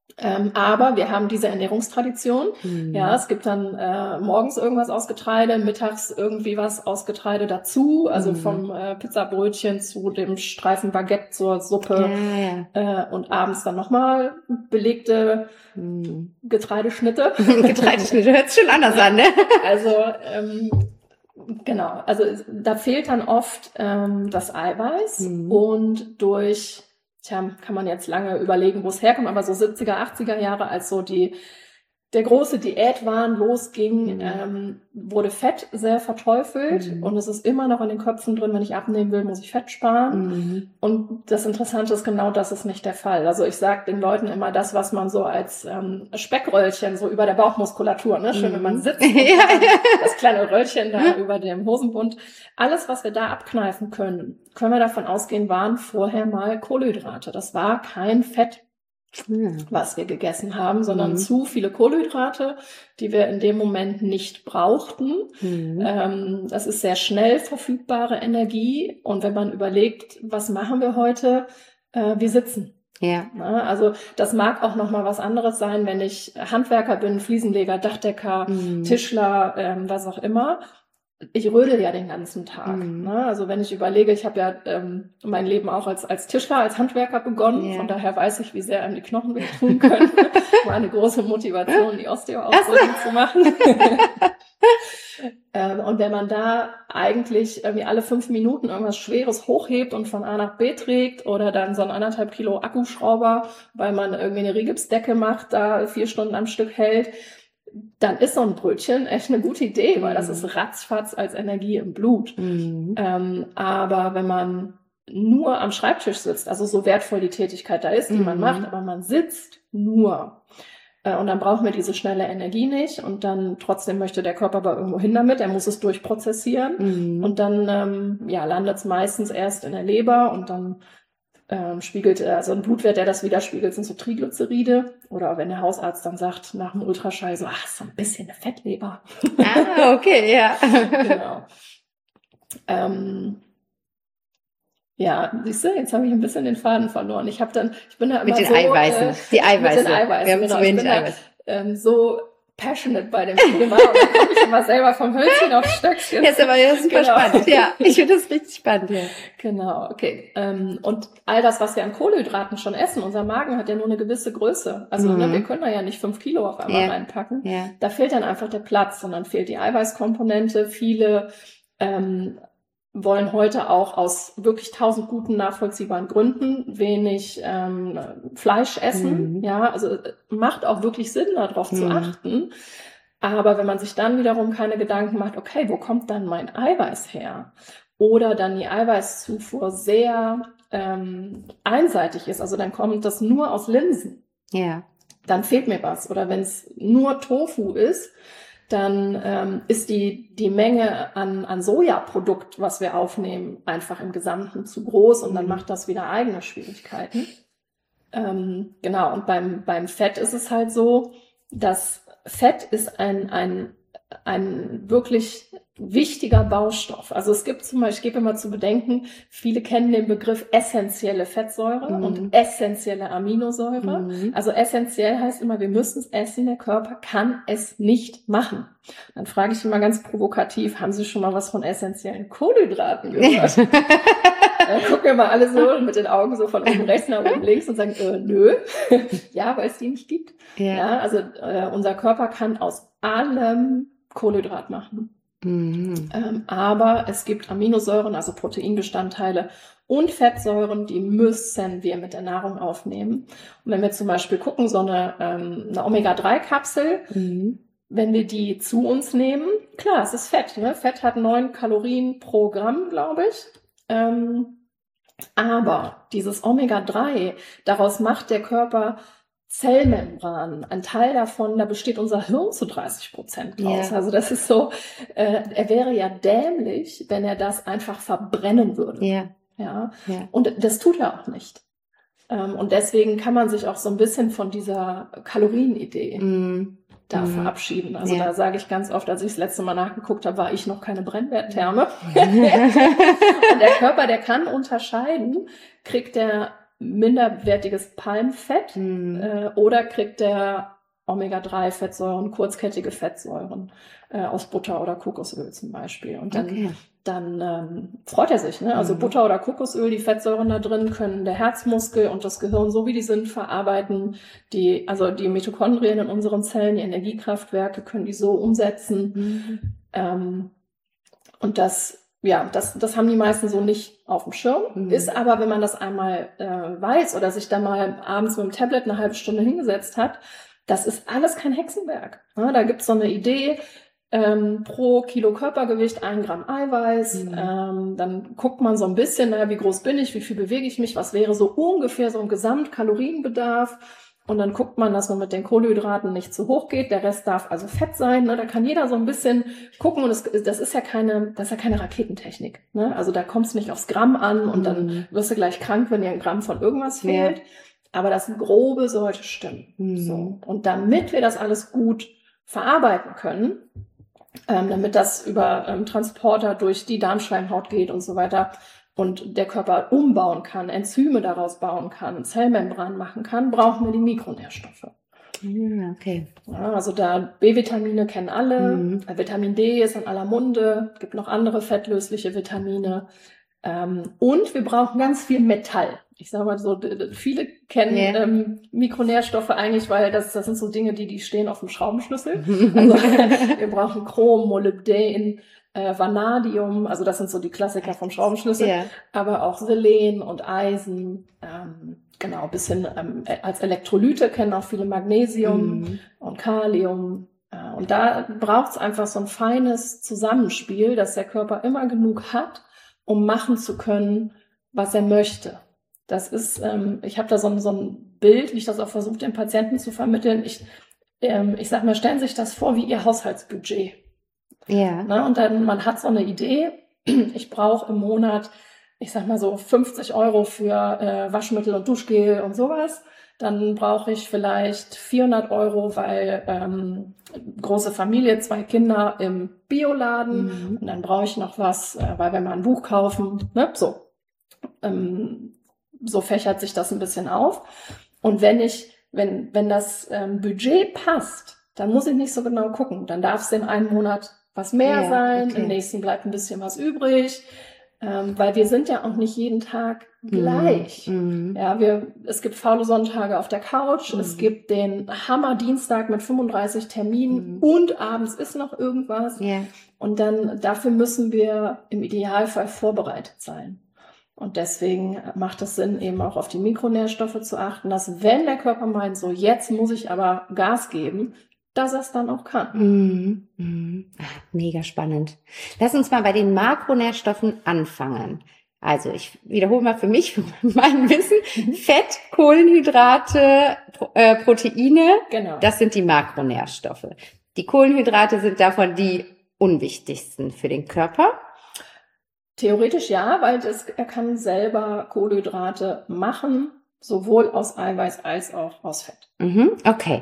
Ähm, aber wir haben diese Ernährungstradition. Mhm. Ja, es gibt dann äh, morgens irgendwas aus Getreide, mittags irgendwie was aus Getreide dazu, also Mhm. vom äh, Pizzabrötchen zu dem Streifen Baguette zur Suppe Ja, ja. äh, und abends dann nochmal belegte Mhm. Getreideschnitte. Getreideschnitte hört sich schon anders an, ne? Also ähm, genau, also da fehlt dann oft ähm, das Eiweiß Mhm. und durch, tja, kann man jetzt lange überlegen, wo es herkommt, aber so siebziger, achtziger Jahre, als so die der große Diätwahn losging, Mhm. ähm, wurde Fett sehr verteufelt Mhm. und es ist immer noch in den Köpfen drin, wenn ich abnehmen will, muss ich Fett sparen. Mhm. Und das Interessante ist, genau das ist nicht der Fall. Also ich sage den Leuten immer das, was man so als ähm, Speckröllchen so über der Bauchmuskulatur, ne, schön, wenn man Mhm. sitzt und Ja, hat dann ja. das kleine Röllchen da über dem Hosenbund. Alles, was wir da abkneifen können, können wir davon ausgehen, waren vorher mal Kohlenhydrate. Das war kein Fett, Ja. was wir gegessen haben, sondern Mhm. zu viele Kohlenhydrate, die wir in dem Moment nicht brauchten. Mhm. Ähm, das ist sehr schnell verfügbare Energie. Und wenn man überlegt, was machen wir heute? Äh, wir sitzen. Ja. Na, also das mag auch noch mal was anderes sein, wenn ich Handwerker bin, Fliesenleger, Dachdecker, Mhm. Tischler, ähm, was auch immer. Ich rödel ja den ganzen Tag. Mhm. Ne? Also wenn ich überlege, ich habe ja ähm, mein Leben auch als als Tischler, als Handwerker begonnen. Ja. Von daher weiß ich, wie sehr einem die Knochen wehtun können. War eine große Motivation, die Osteoarthrose zu machen. ähm, und wenn man da eigentlich irgendwie alle fünf Minuten irgendwas Schweres hochhebt und von A nach B trägt oder dann so ein anderthalb Kilo Akkuschrauber, weil man irgendwie eine Rigipsdecke macht, da vier Stunden am Stück hält, dann ist so ein Brötchen echt eine gute Idee, weil das Mhm. ist ratzfatz als Energie im Blut. Mhm. Ähm, aber wenn man nur am Schreibtisch sitzt, also so wertvoll die Tätigkeit da ist, die man Mhm. macht, aber man sitzt nur äh, und dann brauchen wir diese schnelle Energie nicht und dann trotzdem möchte der Körper aber irgendwo hin damit, er muss es durchprozessieren Mhm. und dann ähm, ja, landet es meistens erst in der Leber und dann ähm, spiegelt, also ein Blutwert, der das widerspiegelt, sind so Triglyceride. Oder wenn der Hausarzt dann sagt, nach dem Ultraschall so, ach, ist so ein bisschen eine Fettleber. Ah, okay, ja. Genau. Ähm, ja, siehst du, jetzt habe ich ein bisschen den Faden verloren. Ich habe dann, ich bin da immer Mit den so, Eiweißen. äh, Die Eiweiße. mit den Eiweißen, Wir haben genau. zu Ich wenig bin da, Eiweiß. ähm, so passionate bei dem Thema und dann komme ich immer selber vom Hölzchen aufs Stöckchen. Jetzt aber das ist super Genau. spannend. Ja, ich finde das richtig spannend. Ja. Genau, okay. Ähm, und all das, was wir an Kohlenhydraten schon essen, unser Magen hat ja nur eine gewisse Größe. Also Mhm. ne, wir können da ja nicht fünf Kilo auf einmal Ja. reinpacken. Ja. Da fehlt dann einfach der Platz und dann fehlt die Eiweißkomponente. Viele ähm, wollen heute auch aus wirklich tausend guten, nachvollziehbaren Gründen wenig ähm, Fleisch essen. Mhm. Ja, also äh, macht auch wirklich Sinn, darauf zu Mhm. achten. Aber wenn man sich dann wiederum keine Gedanken macht, okay, wo kommt dann mein Eiweiß her? Oder dann die Eiweißzufuhr sehr ähm, einseitig ist, also dann kommt das nur aus Linsen, Ja. dann fehlt mir was. Oder wenn es nur Tofu ist, dann ähm, ist die, die Menge an, an Sojaprodukt, was wir aufnehmen, einfach im Gesamten zu groß und dann Mhm. macht das wieder eigene Schwierigkeiten. Ähm, genau, und beim, beim Fett ist es halt so, dass Fett ist ein, ein, ein wirklich wichtiger Baustoff. Also es gibt zum Beispiel, ich gebe immer zu bedenken, viele kennen den Begriff essentielle Fettsäure Mhm. und essentielle Aminosäure. Mhm. Also essentiell heißt immer, wir müssen es essen, der Körper kann es nicht machen. Dann frage ich immer ganz provokativ, haben Sie schon mal was von essentiellen Kohlenhydraten gehört? Dann gucken immer alle so mit den Augen so von oben rechts nach oben links und sagen, äh, nö. Ja, weil es die nicht gibt. Ja. Ja, also äh, unser Körper kann aus allem Kohlenhydrat machen. Mhm. Ähm, aber es gibt Aminosäuren, also Proteinbestandteile und Fettsäuren, die müssen wir mit der Nahrung aufnehmen. Und wenn wir zum Beispiel gucken, so eine, ähm, eine Omega drei Kapsel, Mhm. wenn wir die zu uns nehmen, klar, es ist Fett. Ne? Fett hat neun Kalorien pro Gramm, glaube ich. Ähm, aber dieses Omega drei, daraus macht der Körper Zellmembranen. Ein Teil davon, da besteht unser Hirn zu dreißig Prozent draus. Ja. Also das ist so, äh, er wäre ja dämlich, wenn er das einfach verbrennen würde. Ja. Ja. Ja. Und das tut er auch nicht. Ähm, und deswegen kann man sich auch so ein bisschen von dieser Kalorienidee Mhm. da Mhm. verabschieden. Also Ja. da sage ich ganz oft, als ich das letzte Mal nachgeguckt habe, war ich noch keine Brennwerttherme. Und der Körper, der kann unterscheiden, kriegt der minderwertiges Palmfett Mhm. äh, oder kriegt der Omega drei Fettsäuren, kurzkettige Fettsäuren äh, aus Butter oder Kokosöl zum Beispiel. Und dann, Okay. dann ähm, freut er sich. Ne? Also Mhm. Butter oder Kokosöl, die Fettsäuren da drin können der Herzmuskel und das Gehirn, so wie die sind, verarbeiten. Die, also die Mitochondrien in unseren Zellen, die Energiekraftwerke, können die so umsetzen. Mhm. Ähm, und das Ja, das, das haben die meisten so nicht auf dem Schirm. Mhm. Ist aber, wenn man das einmal äh, weiß oder sich da mal abends mit dem Tablet eine halbe Stunde hingesetzt hat, das ist alles kein Hexenwerk. Ja, da gibt's so eine Idee, ähm, pro Kilo Körpergewicht ein Gramm Eiweiß. Mhm. Ähm, dann guckt man so ein bisschen, naja, wie groß bin ich, wie viel bewege ich mich, was wäre so ungefähr so ein Gesamtkalorienbedarf. Und dann guckt man, dass man mit den Kohlenhydraten nicht zu hoch geht. Der Rest darf also Fett sein. Ne? Da kann jeder so ein bisschen gucken. Und es, das ist ja keine, das ist ja keine Raketentechnik. Ne? Also da kommt es nicht aufs Gramm an und Mhm. dann wirst du gleich krank, wenn dir ein Gramm von irgendwas Ja. fehlt. Aber das Grobe sollte stimmen. Mhm. So. Und damit wir das alles gut verarbeiten können, ähm, damit das über ähm, Transporter durch die Darmschleimhaut geht und so weiter, und der Körper umbauen kann, Enzyme daraus bauen kann, Zellmembran machen kann, brauchen wir die Mikronährstoffe. Ja, okay. Ja, also da B-Vitamine kennen alle, Mhm. äh, Vitamin D ist in aller Munde, gibt noch andere fettlösliche Vitamine. Ähm, und wir brauchen ganz viel Metall. Ich sage mal so, d- d- viele kennen Ja. ähm, Mikronährstoffe eigentlich, weil das, das sind so Dinge, die, die stehen auf dem Schraubenschlüssel. Also wir brauchen Chrom, Molybden, äh, Vanadium, also das sind so die Klassiker vom Schraubenschlüssel, Ja. aber auch Selen und Eisen, ähm, genau, bis hin ähm, als Elektrolyte kennen auch viele Magnesium Mhm. und Kalium. Äh, und da braucht es einfach so ein feines Zusammenspiel, dass der Körper immer genug hat, um machen zu können, was er möchte. Das ist, ähm, ich habe da so ein, so ein Bild, wie ich das auch versuche, den Patienten zu vermitteln. Ich, ähm, ich sag mal, stellen Sie sich das vor wie Ihr Haushaltsbudget. Ja. Ne? Und dann, man hat so eine Idee, ich brauche im Monat, ich sag mal so fünfzig Euro für äh, Waschmittel und Duschgel und sowas. Dann brauche ich vielleicht vierhundert Euro, weil ähm, große Familie, zwei Kinder im Bioladen. Mhm. Und dann brauche ich noch was, äh, weil wir mal ein Buch kaufen. Ne? So. Ähm, so fächert sich das ein bisschen auf. Und wenn ich, wenn, wenn das ähm, Budget passt, dann muss ich nicht so genau gucken. Dann darf es in einem Monat was mehr Ja, sein, okay. im nächsten bleibt ein bisschen was übrig. Ähm, weil wir sind ja auch nicht jeden Tag gleich. Mhm. Ja, wir, es gibt faule Sonntage auf der Couch, Mhm. es gibt den Hammer-Dienstag mit fünfunddreißig Terminen Mhm. und abends ist noch irgendwas. Ja. Und dann, dafür müssen wir im Idealfall vorbereitet sein. Und deswegen macht es Sinn, eben auch auf die Mikronährstoffe zu achten, dass wenn der Körper meint, so jetzt muss ich aber Gas geben, dass er es dann auch kann. Mhm. Mhm. Ach, mega spannend. Lass uns mal bei den Makronährstoffen anfangen. Also ich wiederhole mal für mich, für mein Wissen, Fett, Kohlenhydrate, Pro, äh, Proteine, Genau. das sind die Makronährstoffe. Die Kohlenhydrate sind davon die unwichtigsten für den Körper. Theoretisch ja, weil das, er kann selber Kohlenhydrate machen, sowohl aus Eiweiß als auch aus Fett. Mhm, okay.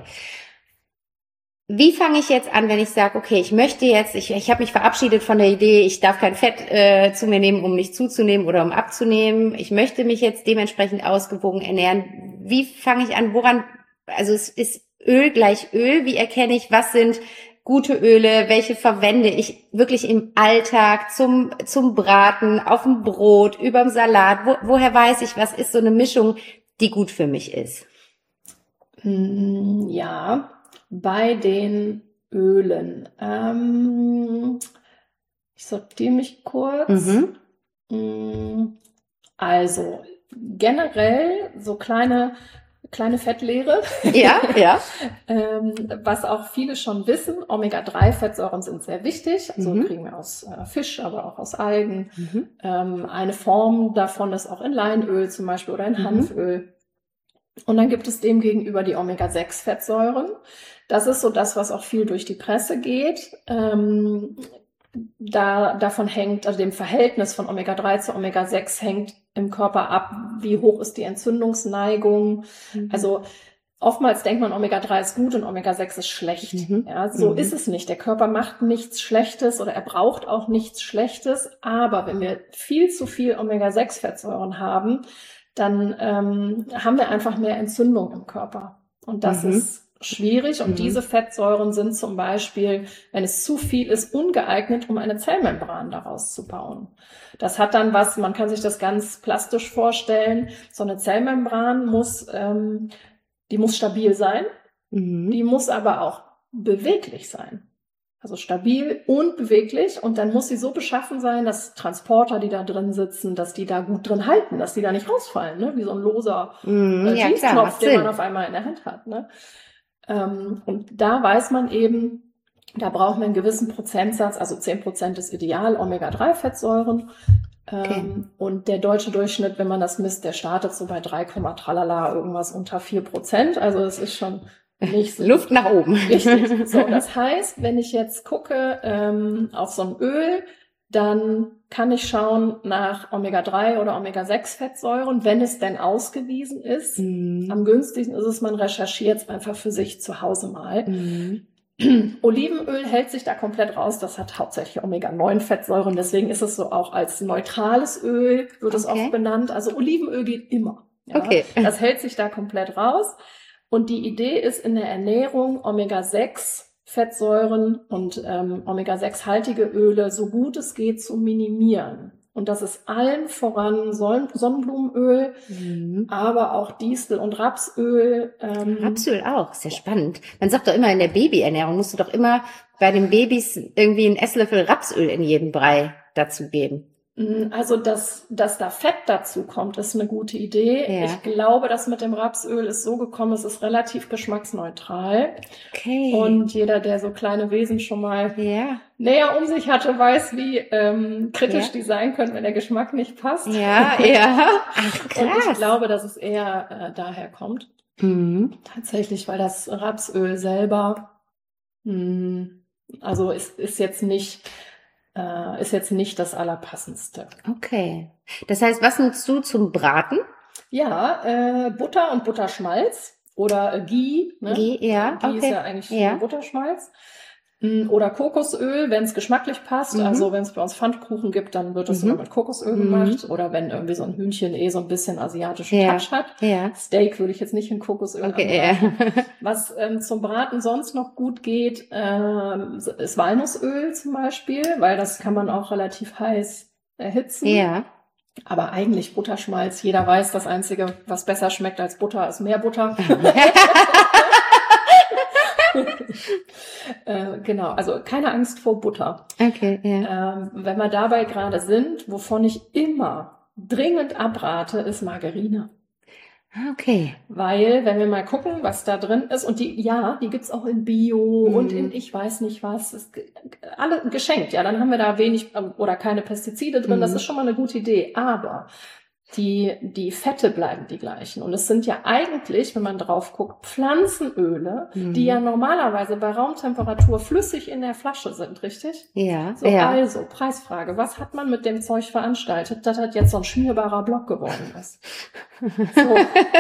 Wie fange ich jetzt an, wenn ich sage, okay, ich möchte jetzt, ich, ich habe mich verabschiedet von der Idee, ich darf kein Fett äh, zu mir nehmen, um nicht zuzunehmen oder um abzunehmen. Ich möchte mich jetzt dementsprechend ausgewogen ernähren. Wie fange ich an, woran, also es ist Öl gleich Öl. Wie erkenne ich, was sind gute Öle, welche verwende ich wirklich im Alltag zum zum Braten, auf dem Brot, überm Salat? Wo, woher weiß ich, was ist so eine Mischung, die gut für mich ist? Hm, ja, bei den Ölen. Ähm, ich sortiere mich kurz. Mhm. Hm, Also generell so kleine kleine Fettlehre. Ja, ja. Ähm, was auch viele schon wissen, Omega drei Fettsäuren sind sehr wichtig. Also Mhm. kriegen wir aus äh, Fisch, aber auch aus Algen. Mhm. Ähm, eine Form davon ist auch in Leinöl zum Beispiel oder in Mhm. Hanföl. Und dann gibt es dem gegenüber die Omega sechs Fettsäuren. Das ist so das, was auch viel durch die Presse geht. Ähm, da, davon hängt, also dem Verhältnis von Omega drei zu Omega sechs hängt im Körper ab, wie hoch ist die Entzündungsneigung. Mhm. Also oftmals denkt man, Omega drei ist gut und Omega sechs ist schlecht. Mhm. Ja, so Mhm. ist es nicht. Der Körper macht nichts Schlechtes oder er braucht auch nichts Schlechtes. Aber wenn wir viel zu viel Omega sechs Fettsäuren haben, dann ähm, haben wir einfach mehr Entzündung im Körper. Und das mhm. ist schwierig. Und mhm. diese Fettsäuren sind zum Beispiel, wenn es zu viel ist, ungeeignet, um eine Zellmembran daraus zu bauen. Das hat dann was, man kann sich das ganz plastisch vorstellen. So eine Zellmembran muss, ähm, die muss stabil sein. Mhm. Die muss aber auch beweglich sein. Also stabil und beweglich, und dann muss sie so beschaffen sein, dass Transporter, die da drin sitzen, dass die da gut drin halten, dass die da nicht rausfallen, ne? Wie so ein loser mm, äh, ja, Jeansknopf, den man auf einmal in der Hand hat. Ne? Ähm, und da weiß man eben, da braucht man einen gewissen Prozentsatz, also zehn Prozent ist ideal, Omega drei Fettsäuren. Ähm, okay. Und der deutsche Durchschnitt, wenn man das misst, der startet so bei drei, tralala, irgendwas unter vier Prozent. Also es ist schon nicht so Luft nach oben. Richtig. So, das heißt, wenn ich jetzt gucke ähm, auf so ein Öl, dann kann ich schauen nach Omega drei oder Omega sechs Fettsäuren, wenn es denn ausgewiesen ist. Mhm. Am günstigsten ist es, man recherchiert es einfach für sich zu Hause mal. Mhm. Olivenöl hält sich da komplett raus. Das hat hauptsächlich Omega neun Fettsäuren. Deswegen ist es so auch als neutrales Öl, wird es okay. oft benannt. Also Olivenöl geht immer. Ja? Okay. Das hält sich da komplett raus. Und die Idee ist in der Ernährung, Omega sechs Fettsäuren und ähm, Omega sechs haltige Öle so gut es geht zu minimieren. Und das ist allen voran Son- Sonnenblumenöl, mhm. aber auch Distel- und Rapsöl. Ähm, Rapsöl auch, sehr spannend. Man sagt doch immer, in der Babyernährung musst du doch immer bei den Babys irgendwie einen Esslöffel Rapsöl in jeden Brei dazu geben. Also, dass, dass da Fett dazu kommt, ist eine gute Idee. Ja. Ich glaube, das mit dem Rapsöl ist so gekommen, es ist relativ geschmacksneutral. Okay. Und jeder, der so kleine Wesen schon mal ja. näher um sich hatte, weiß, wie ähm, kritisch ja. die sein können, wenn der Geschmack nicht passt. Ja, ja. Ach, krass. Und ich glaube, dass es eher äh, daher kommt. Mhm. Tatsächlich, weil das Rapsöl selber, mh, also ist, ist jetzt nicht... Äh, ist jetzt nicht das Allerpassendste. Okay. Das heißt, was nutzt du zum Braten? Ja, äh, Butter und Butterschmalz oder äh, Ghee. Ne? Ghee, ja. Ghee okay. ist ja eigentlich ja. Butterschmalz. Oder Kokosöl, wenn es geschmacklich passt. Mhm. Also wenn es bei uns Pfannkuchen gibt, dann wird es mhm. immer mit Kokosöl mhm. gemacht. Oder wenn irgendwie so ein Hühnchen eh so ein bisschen asiatischen ja. Touch hat. Ja. Steak würde ich jetzt nicht in Kokosöl okay, ja. Was ähm, zum Braten sonst noch gut geht, äh, ist Walnussöl zum Beispiel, weil das kann man auch relativ heiß erhitzen. Ja. Aber eigentlich Butterschmalz. Jeder weiß, das Einzige, was besser schmeckt als Butter, ist mehr Butter. äh, genau, also keine Angst vor Butter. Okay, ja. Ähm, wenn wir dabei gerade sind, wovon ich immer dringend abrate, ist Margarine. Okay. Weil, wenn wir mal gucken, was da drin ist, und die, ja, die gibt's auch in Bio mhm. und in ich weiß nicht was, ist alle geschenkt, ja, dann haben wir da wenig oder keine Pestizide drin, mhm. das ist schon mal eine gute Idee, aber die, die Fette bleiben die gleichen. Und es sind ja eigentlich, wenn man drauf guckt, Pflanzenöle, mhm. die ja normalerweise bei Raumtemperatur flüssig in der Flasche sind, richtig? Ja. So, ja. Also, Preisfrage. Was hat man mit dem Zeug veranstaltet, dass das jetzt so ein schmierbarer Block geworden ist? So.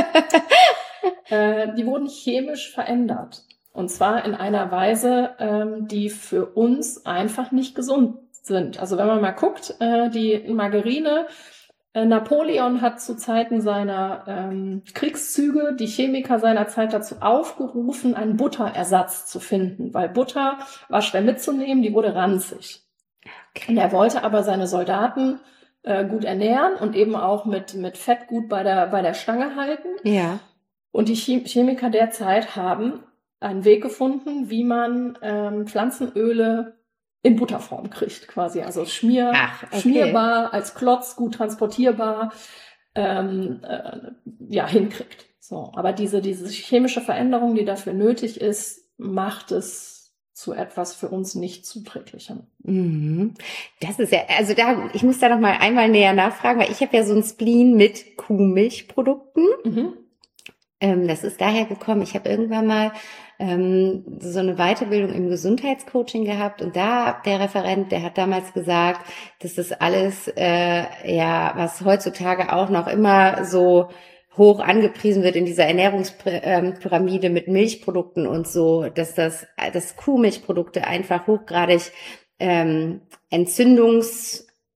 äh, die wurden chemisch verändert. Und zwar in einer Weise, ähm, die für uns einfach nicht gesund sind. Also wenn man mal guckt, äh, die Margarine, Napoleon hat zu Zeiten seiner ähm, Kriegszüge die Chemiker seiner Zeit dazu aufgerufen, einen Butterersatz zu finden, weil Butter war schwer mitzunehmen, die wurde ranzig. Okay. Und er wollte aber seine Soldaten äh, gut ernähren und eben auch mit mit Fett gut bei der bei der Stange halten. Ja. Und die Chemiker der Zeit haben einen Weg gefunden, wie man ähm, Pflanzenöle in Butterform kriegt quasi, also schmier, Ach, okay. schmierbar, als Klotz, gut transportierbar, ähm, äh, ja, hinkriegt. So, aber diese, diese chemische Veränderung, die dafür nötig ist, macht es zu etwas für uns nicht zuträglichem. Mhm. Das ist ja, also da, ich muss da noch mal einmal näher nachfragen, weil ich habe ja so ein Spleen mit Kuhmilchprodukten. Mhm. Ähm, das ist daher gekommen, ich habe irgendwann mal ähm, so eine Weiterbildung im Gesundheitscoaching gehabt und da der Referent, der hat damals gesagt, dass das alles, äh, ja, was heutzutage auch noch immer so hoch angepriesen wird in dieser Ernährungspyramide mit Milchprodukten und so, dass das, dass Kuhmilchprodukte einfach hochgradig ähm, Entzündungs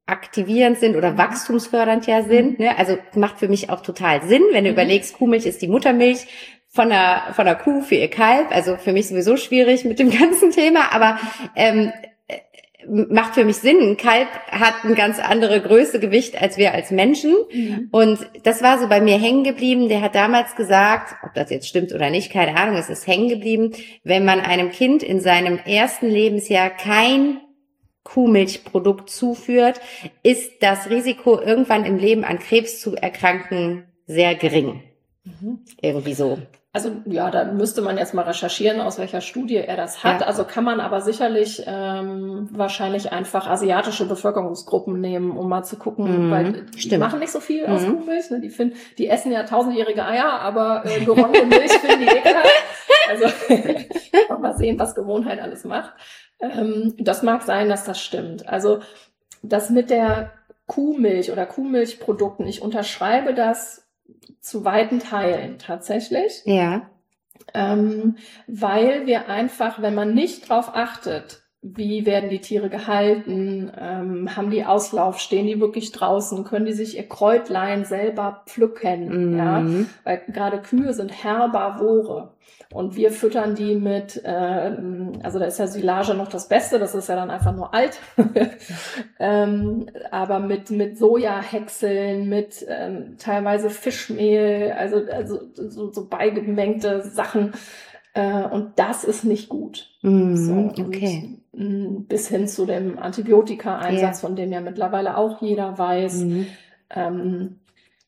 aktivierend sind oder wachstumsfördernd ja sind. Ne? Also macht für mich auch total Sinn, wenn du mhm. überlegst, Kuhmilch ist die Muttermilch von der von der Kuh für ihr Kalb. Also für mich sowieso schwierig mit dem ganzen Thema, aber ähm, macht für mich Sinn. Ein Kalb hat eine ganz andere Größe, Gewicht als wir als Menschen. Mhm. Und das war so bei mir hängen geblieben. Der hat damals gesagt, ob das jetzt stimmt oder nicht, keine Ahnung, es ist hängen geblieben, wenn man einem Kind in seinem ersten Lebensjahr kein Kuhmilchprodukt zuführt, ist das Risiko, irgendwann im Leben an Krebs zu erkranken, sehr gering. Mhm. Irgendwie so. Also ja, da müsste man jetzt mal recherchieren, aus welcher Studie er das hat. Ja. Also kann man aber sicherlich ähm, wahrscheinlich einfach asiatische Bevölkerungsgruppen nehmen, um mal zu gucken, mhm. weil die Stimmt. machen nicht so viel mhm. aus Kuhmilch. Ne? Die finden, die essen ja tausendjährige Eier, aber äh, geronnene Milch finden die ekelhaft. Also mal sehen, was Gewohnheit alles macht. Ähm, das mag sein, dass das stimmt. Also das mit der Kuhmilch oder Kuhmilchprodukten, ich unterschreibe das zu weiten Teilen tatsächlich. Ja. Ähm, weil wir einfach, wenn man nicht drauf achtet, wie werden die Tiere gehalten, ähm, haben die Auslauf, stehen die wirklich draußen, können die sich ihr Kräutlein selber pflücken, mhm. ja, weil gerade Kühe sind Herbivore und wir füttern die mit, äh, also da ist ja Silage noch das Beste, das ist ja dann einfach nur alt, ähm, aber mit mit Sojahäckseln, mit ähm, teilweise Fischmehl, also also so, so beigemengte Sachen. Und das ist nicht gut. Mm, so, okay. Und bis hin zu dem Antibiotika-Einsatz, ja. von dem ja mittlerweile auch jeder weiß. Mm. Ähm,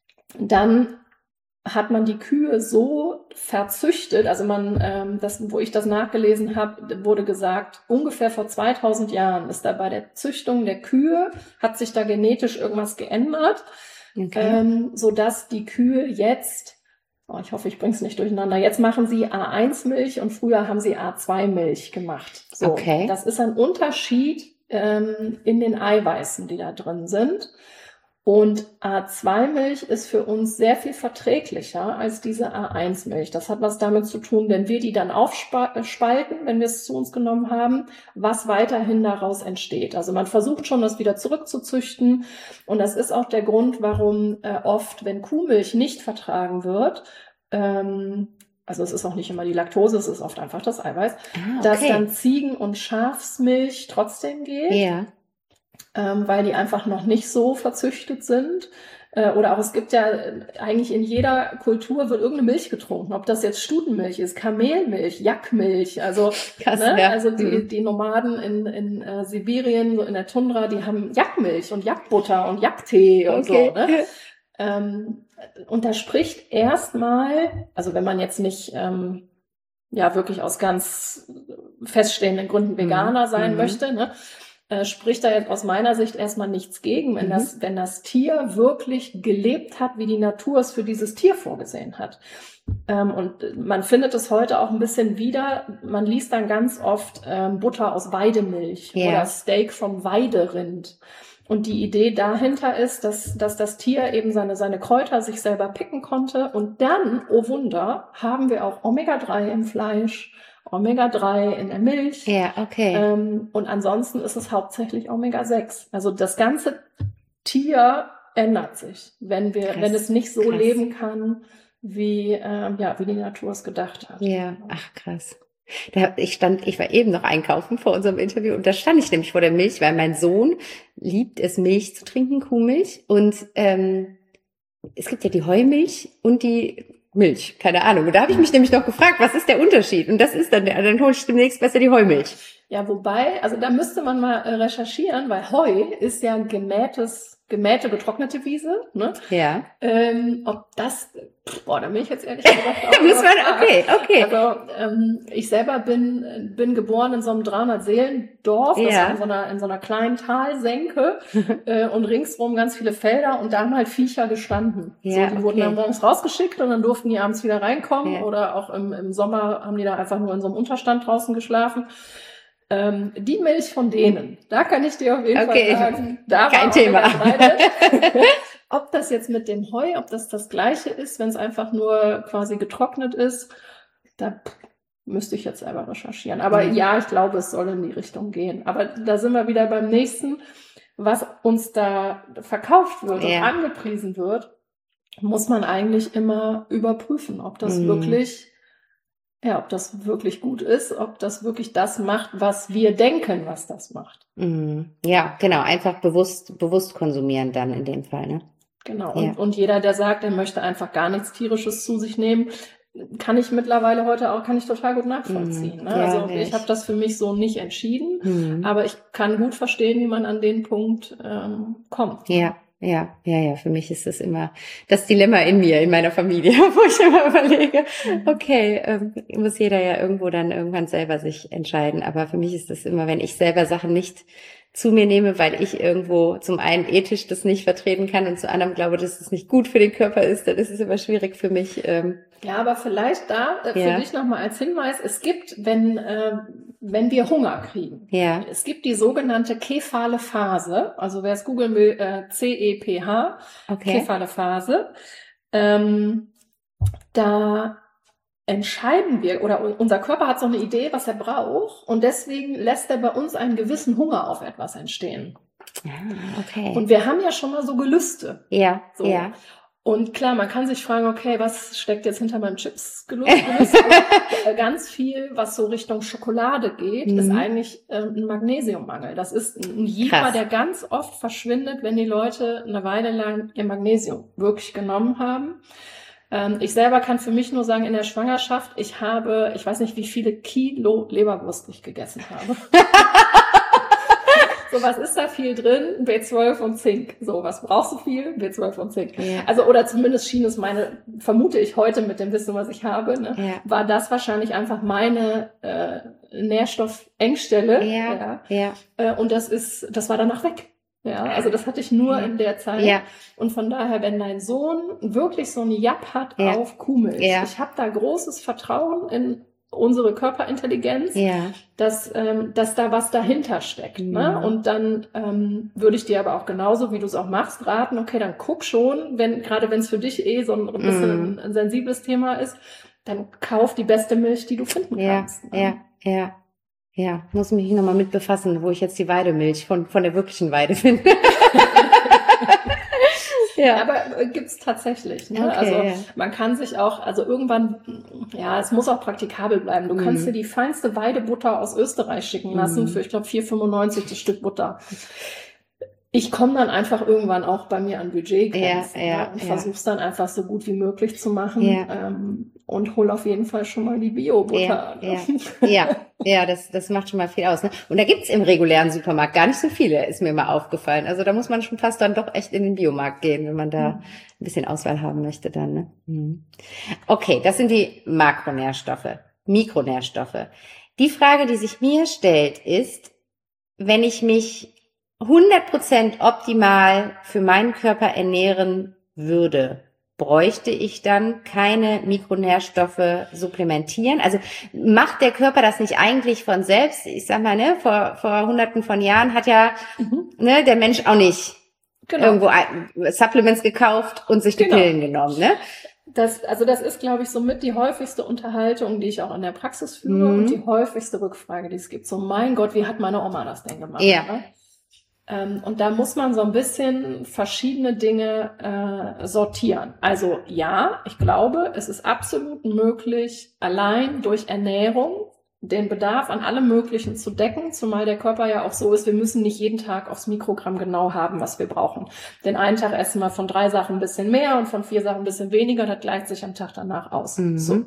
dann hat man die Kühe so verzüchtet, also man, ähm, das, wo ich das nachgelesen habe, wurde gesagt, ungefähr vor zweitausend Jahren ist da bei der Züchtung der Kühe, hat sich da genetisch irgendwas geändert, okay. ähm, sodass die Kühe jetzt, oh, ich hoffe, ich bringe es nicht durcheinander. Jetzt machen sie A eins Milch und früher haben sie A zwei Milch gemacht. So, okay. Das ist ein Unterschied ähm, in den Eiweißen, die da drin sind. Und A zwei Milch ist für uns sehr viel verträglicher als diese A eins Milch. Das hat was damit zu tun, wenn wir die dann aufspalten, wenn wir es zu uns genommen haben, was weiterhin daraus entsteht. Also man versucht schon, das wieder zurückzuzüchten. Und das ist auch der Grund, warum äh, oft, wenn Kuhmilch nicht vertragen wird, ähm, also es ist auch nicht immer die Laktose, es ist oft einfach das Eiweiß, ah, okay. dass dann Ziegen- und Schafsmilch trotzdem geht. Ja. Ähm, weil die einfach noch nicht so verzüchtet sind. Äh, oder auch, es gibt ja äh, eigentlich in jeder Kultur wird irgendeine Milch getrunken. Ob das jetzt Stutenmilch ist, Kamelmilch, Jackmilch. Also, Krass, ne? ja. also die, die Nomaden in, in äh, Sibirien, so in der Tundra, die haben Jackmilch und Jackbutter und Jacktee und okay. so. Ne? ähm, und da spricht erstmal, also wenn man jetzt nicht ähm, ja wirklich aus ganz feststehenden Gründen Veganer mhm. sein mhm. möchte, ne? Äh, spricht da jetzt aus meiner Sicht erstmal nichts gegen, wenn mhm. das, wenn das Tier wirklich gelebt hat, wie die Natur es für dieses Tier vorgesehen hat. Ähm, und man findet es heute auch ein bisschen wieder, man liest dann ganz oft ähm, Butter aus Weidemilch yeah. oder Steak vom Weiderind. Und die Idee dahinter ist, dass, dass das Tier eben seine, seine Kräuter sich selber picken konnte. Und dann, oh Wunder, haben wir auch Omega drei im Fleisch, Omega drei in der Milch. Ja, okay. Ähm, und ansonsten ist es hauptsächlich Omega sechs. Also das ganze Tier ändert sich, wenn wir, krass, wenn es nicht so krass. leben kann, wie, ähm, ja, wie die Natur es gedacht hat. Ja, ach krass. Da, ich stand, ich war eben noch einkaufen vor unserem Interview und da stand ich nämlich vor der Milch, weil mein Sohn liebt es, Milch zu trinken, Kuhmilch. Und ähm, es gibt ja die Heumilch und die Milch, keine Ahnung. Und da habe ich mich nämlich noch gefragt, was ist der Unterschied? Und das ist dann, dann hole ich demnächst besser die Heumilch. Ja, wobei, also da müsste man mal recherchieren, weil Heu ist ja gemähtes, gemähte, getrocknete Wiese, ne? Ja. Ähm, ob das, boah, da bin ich jetzt ehrlich gesagt auch Muss man, okay, okay. Also ähm, ich selber bin bin geboren in so einem dreihundert-Seelen-Dorf, das ja. war in so einer in so einer kleinen Talsenke äh, und ringsrum ganz viele Felder und da haben halt Viecher gestanden. Ja, so, die okay. wurden dann morgens rausgeschickt und dann durften die abends wieder reinkommen ja. oder auch im, im Sommer haben die da einfach nur in so einem Unterstand draußen geschlafen. Ähm, die Milch von denen, da kann ich dir auf jeden okay. Fall sagen, da kein war Thema. Ob das jetzt mit dem Heu, ob das das Gleiche ist, wenn es einfach nur quasi getrocknet ist, da müsste ich jetzt selber recherchieren. Aber mhm. ja, ich glaube, es soll in die Richtung gehen. Aber da sind wir wieder beim nächsten. was uns da verkauft wird Ja. und angepriesen wird, muss man eigentlich immer überprüfen, ob das Mhm. wirklich, ja, ob das wirklich gut ist, ob das wirklich das macht, was wir denken, was das macht. Mhm. Ja, genau, einfach bewusst, bewusst konsumieren dann in dem Fall, ne? Genau. Ja. Und, und jeder, der sagt, er möchte einfach gar nichts Tierisches zu sich nehmen, kann ich mittlerweile heute auch, kann ich total gut nachvollziehen. Mhm. Ne? Ja, Also ja, ich ich- habe das für mich so nicht entschieden, Mhm. aber ich kann gut verstehen, wie man an den Punkt ähm, kommt. Ja, ja, ja, ja. Für mich ist das immer das Dilemma in mir, in meiner Familie, wo ich immer überlege, okay, ähm, muss jeder ja irgendwo dann irgendwann selber sich entscheiden. Aber für mich ist das immer, wenn ich selber Sachen nicht zu mir nehme, weil ich irgendwo zum einen ethisch das nicht vertreten kann und zum anderen glaube, dass es nicht gut für den Körper ist, dann ist es immer schwierig für mich. Ähm, Ja, aber vielleicht da äh, Ja. für dich nochmal als Hinweis, es gibt, wenn, äh, wenn wir Hunger kriegen, ja, es gibt die sogenannte kephale Phase, also wer es googeln will, äh, C E P H, okay. kephale Phase. Ähm, da entscheiden wir, oder un- unser Körper hat so eine Idee, was er braucht, und deswegen lässt er bei uns einen gewissen Hunger auf etwas entstehen. Ah, okay. Und wir haben ja schon mal so Gelüste. ja, So. ja, Und klar, man kann sich fragen, okay, was steckt jetzt hinter meinem Chips-Gelüst? Aber ganz viel, was so Richtung Schokolade geht, Mhm. ist eigentlich ähm, ein Magnesiummangel. Das ist ein Jeeper, Krass. der ganz oft verschwindet, wenn die Leute eine Weile lang ihr Magnesium wirklich genommen haben. Ähm, ich selber kann für mich nur sagen, in der Schwangerschaft, ich habe, ich weiß nicht, wie viele Kilo Leberwurst ich gegessen habe. So, was ist da viel drin? B zwölf und Zink. So, was brauchst du viel? B zwölf und Zink. Ja. Also, oder zumindest schien es meine, vermute ich heute mit dem Wissen, was ich habe, ne, Ja. war das wahrscheinlich einfach meine äh, Nährstoffengstelle. ja, ja, Äh, und das ist, das war danach weg. Ja, also das hatte ich nur Ja. in der Zeit. ja, Und von daher, wenn dein Sohn wirklich so einen Japp hat Ja. auf Kuhmilch, Ja. ich habe da großes Vertrauen in unsere Körperintelligenz, ja, dass, ähm, dass da was dahinter steckt. Mhm. Ne? Und dann ähm, würde ich dir aber auch genauso, wie du es auch machst, raten, okay, dann guck schon, wenn gerade wenn es für dich eh so ein bisschen Mhm. ein sensibles Thema ist, dann kauf die beste Milch, die du finden ja, kannst. Ne? ja, ja, ja, muss mich nochmal mit befassen, wo ich jetzt die Weidemilch von, von der wirklichen Weide finde. Ja, ja, aber äh, gibt's tatsächlich. Ne? Okay, also ja. man kann sich auch, also irgendwann, ja, es muss auch praktikabel bleiben. Du Mhm. kannst dir die feinste Weidebutter aus Österreich schicken lassen Mhm. für, ich glaube, vier fünfundneunzig das Stück Butter. Ich komme dann einfach irgendwann auch bei mir an Budgetgrenzen, Ja, ja, ne? und ja. versuche es dann einfach so gut wie möglich zu machen, Ja. ähm, und hol auf jeden Fall schon mal die Bio-Butter. Ja, ja, ja, ja, das, das macht schon mal viel aus. Ne? Und da gibt's im regulären Supermarkt gar nicht so viele, ist mir mal aufgefallen. Also da muss man schon fast dann doch echt in den Biomarkt gehen, wenn man da Mhm. ein bisschen Auswahl haben möchte dann. Ne? Mhm. Okay, das sind die Makronährstoffe, Mikronährstoffe. Die Frage, die sich mir stellt, ist, wenn ich mich hundert Prozent optimal für meinen Körper ernähren würde, bräuchte ich dann keine Mikronährstoffe supplementieren? Also macht der Körper das nicht eigentlich von selbst? Ich sag mal, ne, vor, vor hunderten von Jahren hat ja, Mhm. ne, der Mensch auch nicht Genau. irgendwo ein- Supplements gekauft und sich die Genau. Pillen genommen, ne? Das, also das ist, glaube ich, somit die häufigste Unterhaltung, die ich auch in der Praxis führe, Mhm. und die häufigste Rückfrage, die es gibt. So, mein Gott, wie hat meine Oma das denn gemacht? Ja. Ne? Ähm, und da muss man so ein bisschen verschiedene Dinge äh, sortieren. Also ja, ich glaube, es ist absolut möglich, allein durch Ernährung den Bedarf an allem Möglichen zu decken, zumal der Körper ja auch so ist, wir müssen nicht jeden Tag aufs Mikrogramm genau haben, was wir brauchen. Den einen Tag essen wir von drei Sachen ein bisschen mehr und von vier Sachen ein bisschen weniger, das gleicht sich am Tag danach aus. Mhm. So.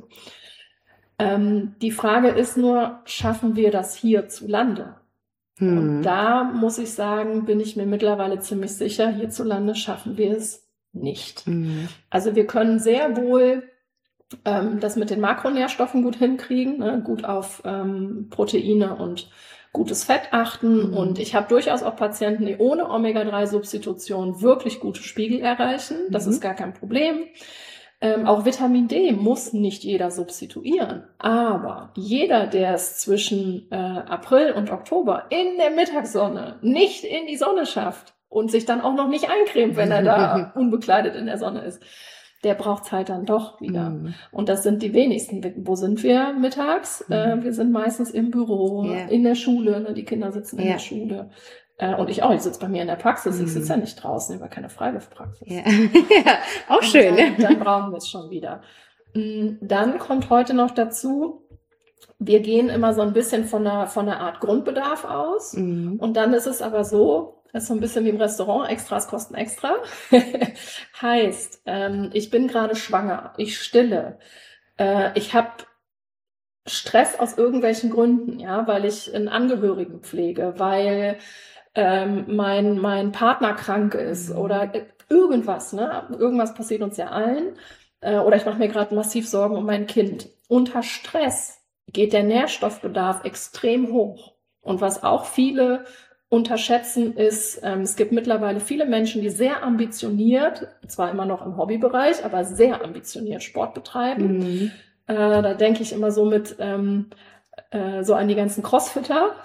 Ähm, die Frage ist nur, schaffen wir das hierzulande? Und Hm. da muss ich sagen, bin ich mir mittlerweile ziemlich sicher, hierzulande schaffen wir es nicht. Hm. Also wir können sehr wohl ähm, das mit den Makronährstoffen gut hinkriegen, ne? Gut auf ähm, Proteine und gutes Fett achten. Mhm. Und ich habe durchaus auch Patienten, die ohne Omega drei Substitution wirklich gute Spiegel erreichen. Das Mhm. ist gar kein Problem. Ähm, auch Vitamin D muss nicht jeder substituieren. Aber jeder, der es zwischen äh, April und Oktober in der Mittagssonne nicht in die Sonne schafft und sich dann auch noch nicht eincremt, wenn er da unbekleidet in der Sonne ist, der braucht Zeit dann doch wieder. Hm. Und das sind die wenigsten. Wo sind wir mittags? Mhm. Äh, wir sind meistens im Büro, Ja. in der Schule. Ne? Die Kinder sitzen in Ja. der Schule. Äh, und ich auch, ich sitze bei mir in der Praxis, ich sitze ja nicht draußen, über keine Freiluftpraxis. Ja. Ja, auch und schön. Dann, dann brauchen wir es schon wieder. Dann kommt heute noch dazu, wir gehen immer so ein bisschen von einer, von einer Art Grundbedarf aus. Mhm. Und dann ist es aber so, das ist so ein bisschen wie im Restaurant, Extras kosten extra. Heißt, ähm, ich bin gerade schwanger, ich stille, äh, ich habe Stress aus irgendwelchen Gründen, ja, weil ich einen Angehörigen pflege, weil ähm, mein, mein Partner krank ist mhm. oder irgendwas, ne? Irgendwas passiert uns ja allen. Äh, oder ich mache mir gerade massiv Sorgen um mein Kind. Unter Stress geht der Nährstoffbedarf extrem hoch. Und was auch viele unterschätzen ist, ähm, es gibt mittlerweile viele Menschen, die sehr ambitioniert, zwar immer noch im Hobbybereich, aber sehr ambitioniert Sport betreiben. Mhm. Äh, da denke ich immer so mit ähm, äh, so an die ganzen Crossfitter,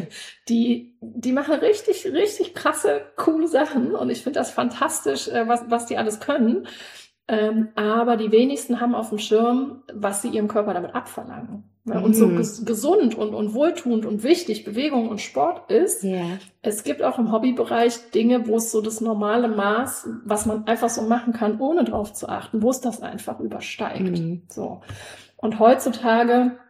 die die machen richtig, richtig krasse, coole Sachen. Und ich finde das fantastisch, äh, was, was die alles können. Ähm, aber die wenigsten haben auf dem Schirm, was sie ihrem Körper damit abverlangen. Ja, und so ges- gesund und, und wohltuend und wichtig Bewegung und Sport ist, yeah. Es gibt auch im Hobbybereich Dinge, wo es so das normale Maß, was man einfach so machen kann, ohne drauf zu achten, wo es das einfach übersteigt. Mhm. So. Und heutzutage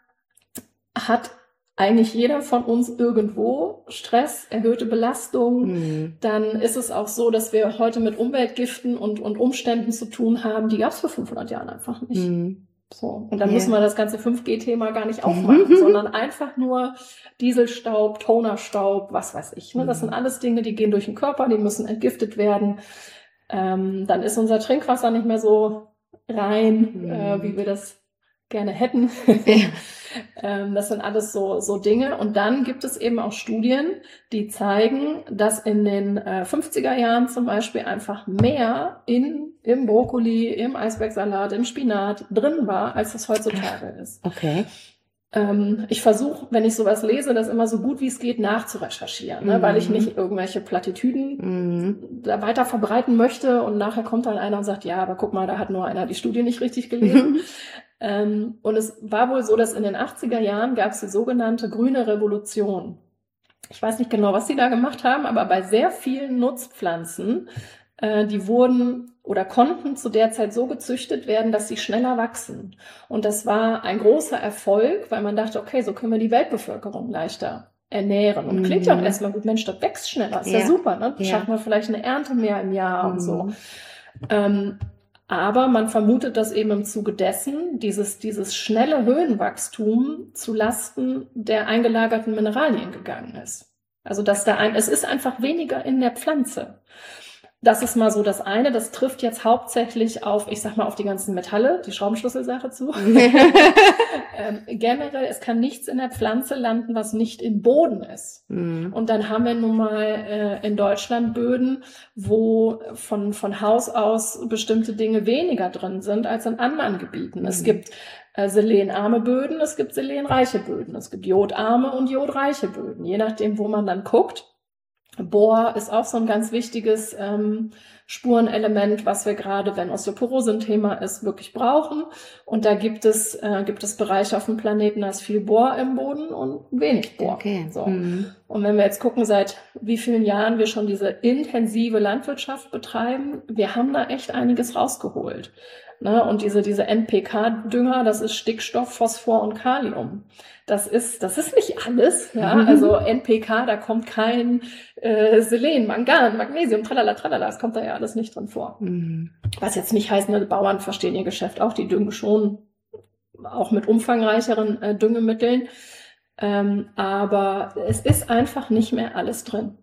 hat eigentlich jeder von uns irgendwo Stress, erhöhte Belastung. Mhm. Dann ist es auch so, dass wir heute mit Umweltgiften und, und Umständen zu tun haben, die gab es vor fünfhundert Jahren einfach nicht. Mhm. So. Und dann yeah. müssen wir das ganze fünf G Thema gar nicht aufmachen, sondern einfach nur Dieselstaub, Tonerstaub, was weiß ich. Ne? Das sind alles Dinge, die gehen durch den Körper, die müssen entgiftet werden. Ähm, dann ist unser Trinkwasser nicht mehr so rein, mhm. äh, wie wir das gerne hätten. Ja. ähm, das sind alles so, so Dinge. Und dann gibt es eben auch Studien, die zeigen, dass in den äh, fünfziger Jahren zum Beispiel einfach mehr in, im Brokkoli, im Eisbergsalat, im Spinat drin war, als das heutzutage ist. Okay. Ähm, ich versuche, wenn ich sowas lese, das immer so gut wie es geht nachzurecherchieren, ne? Mhm. Weil ich nicht irgendwelche Plattitüden mhm. da weiter verbreiten möchte und nachher kommt dann einer und sagt, ja, aber guck mal, da hat nur einer die Studie nicht richtig gelesen. ähm, und es war wohl so, dass in den achtziger Jahren gab es die sogenannte grüne Revolution. Ich weiß nicht genau, was sie da gemacht haben, aber bei sehr vielen Nutzpflanzen, äh, die wurden oder konnten zu der Zeit so gezüchtet werden, dass sie schneller wachsen. Und das war ein großer Erfolg, weil man dachte, okay, so können wir die Weltbevölkerung leichter ernähren. Und mhm. klingt ja auch erstmal gut, Mensch, das wächst schneller, ist ja, ja super, ne? Ja. Schaffen wir vielleicht eine Ernte mehr im Jahr mhm. und so. Ähm, aber man vermutet, dass eben im Zuge dessen dieses, dieses schnelle Höhenwachstum zu Lasten der eingelagerten Mineralien gegangen ist. Also, dass da ein, es ist einfach weniger in der Pflanze. Das ist mal so das eine, das trifft jetzt hauptsächlich auf, ich sag mal, auf die ganzen Metalle, die Schraubenschlüsselsache zu. ähm, generell, es kann nichts in der Pflanze landen, was nicht im Boden ist. Mhm. Und dann haben wir nun mal äh, in Deutschland Böden, wo von, von Haus aus bestimmte Dinge weniger drin sind als in anderen Gebieten. Mhm. Es gibt äh, selenarme Böden, es gibt selenreiche Böden, es gibt jodarme und jodreiche Böden, je nachdem, wo man dann guckt. Bohr ist auch so ein ganz wichtiges ähm, Spurenelement, was wir gerade, wenn Osteoporose ein Thema ist, wirklich brauchen. Und da gibt es äh, gibt es Bereiche auf dem Planeten, da ist viel Bohr im Boden und wenig Bohr. Okay. So. Mhm. Und wenn wir jetzt gucken, seit wie vielen Jahren wir schon diese intensive Landwirtschaft betreiben, wir haben da echt einiges rausgeholt. Ne? Und diese diese N P K-Dünger, das ist Stickstoff, Phosphor und Kalium. Das ist, das ist nicht alles, ja. Mhm. Also N P K, da kommt kein äh, Selen, Mangan, Magnesium, tralala, tralala, das kommt da ja alles nicht drin vor. Mhm. Was jetzt nicht heißt, ne, Bauern verstehen ihr Geschäft auch, die düngen schon auch mit umfangreicheren äh, Düngemitteln. Ähm, aber es ist einfach nicht mehr alles drin.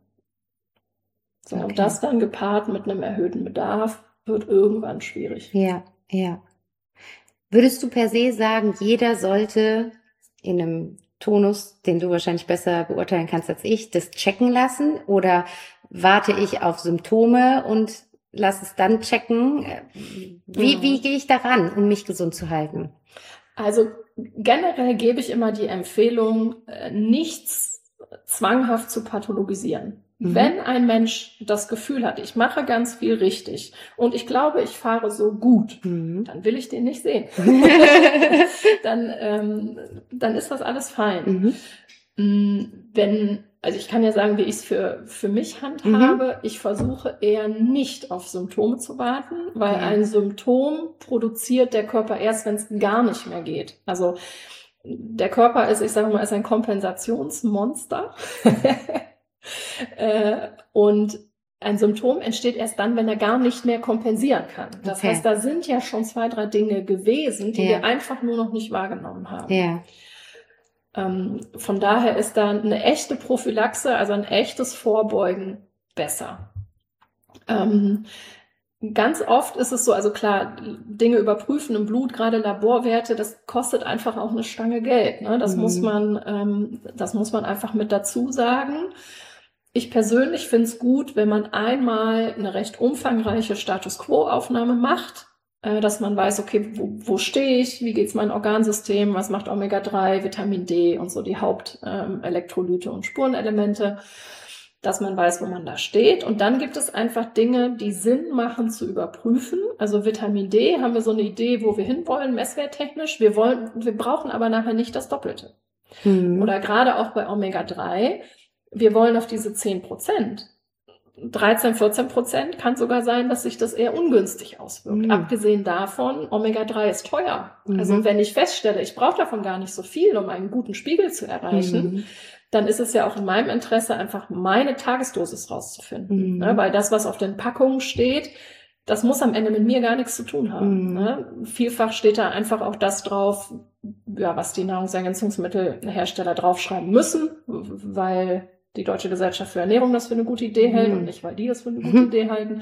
So, okay. Und das dann gepaart mit einem erhöhten Bedarf wird irgendwann schwierig. Ja, ja. Würdest du per se sagen, jeder sollte in einem Tonus, den du wahrscheinlich besser beurteilen kannst als ich, das checken lassen? Oder warte ich auf Symptome und lass es dann checken? Wie, mhm. wie gehe ich daran, um mich gesund zu halten? Also generell gebe ich immer die Empfehlung, nichts zwanghaft zu pathologisieren. Mhm. Wenn ein Mensch das Gefühl hat, ich mache ganz viel richtig und ich glaube, ich fahre so gut, mhm. dann will ich den nicht sehen. dann, ähm, dann ist das alles fein. Mhm. Wenn also ich kann ja sagen, wie ich es für, für mich handhabe. Mhm. Ich versuche eher nicht auf Symptome zu warten, weil ja. ein Symptom produziert der Körper erst, wenn es gar nicht mehr geht. Also der Körper ist, ich sage mal, ist ein Kompensationsmonster. äh, und ein Symptom entsteht erst dann, wenn er gar nicht mehr kompensieren kann. Das okay. heißt, da sind ja schon zwei, drei Dinge gewesen, die ja. wir einfach nur noch nicht wahrgenommen haben. Ja. Ähm, von daher ist da eine echte Prophylaxe, also ein echtes Vorbeugen besser. Ähm, ganz oft ist es so, also klar, Dinge überprüfen im Blut, gerade Laborwerte, das kostet einfach auch eine Stange Geld. Ne? Das mhm. muss man, ähm, das muss man einfach mit dazu sagen. Ich persönlich finde es gut, wenn man einmal eine recht umfangreiche Status-Quo-Aufnahme macht, dass man weiß, okay, wo, wo stehe ich, wie geht's mein Organsystem, was macht Omega drei, Vitamin D und so die Hauptelektrolyte ähm, und Spurenelemente, dass man weiß, wo man da steht. Und dann gibt es einfach Dinge, die Sinn machen zu überprüfen. Also Vitamin D haben wir so eine Idee, wo wir hinwollen, messwerttechnisch. Wir wollen, wir brauchen aber nachher nicht das Doppelte. Mhm. Oder gerade auch bei Omega drei, wir wollen auf diese zehn Prozent. dreizehn, vierzehn Prozent kann sogar sein, dass sich das eher ungünstig auswirkt. Mhm. Abgesehen davon, Omega drei ist teuer. Mhm. Also wenn ich feststelle, ich brauche davon gar nicht so viel, um einen guten Spiegel zu erreichen, mhm. dann ist es ja auch in meinem Interesse, einfach meine Tagesdosis rauszufinden. Mhm. Ne? Weil das, was auf den Packungen steht, das muss am Ende mit mir gar nichts zu tun haben. Mhm. Ne? Vielfach steht da einfach auch das drauf, ja, was die Nahrungsergänzungsmittelhersteller draufschreiben müssen, weil die Deutsche Gesellschaft für Ernährung das für eine gute Idee hält mhm. und nicht, weil die das für eine gute mhm. Idee halten.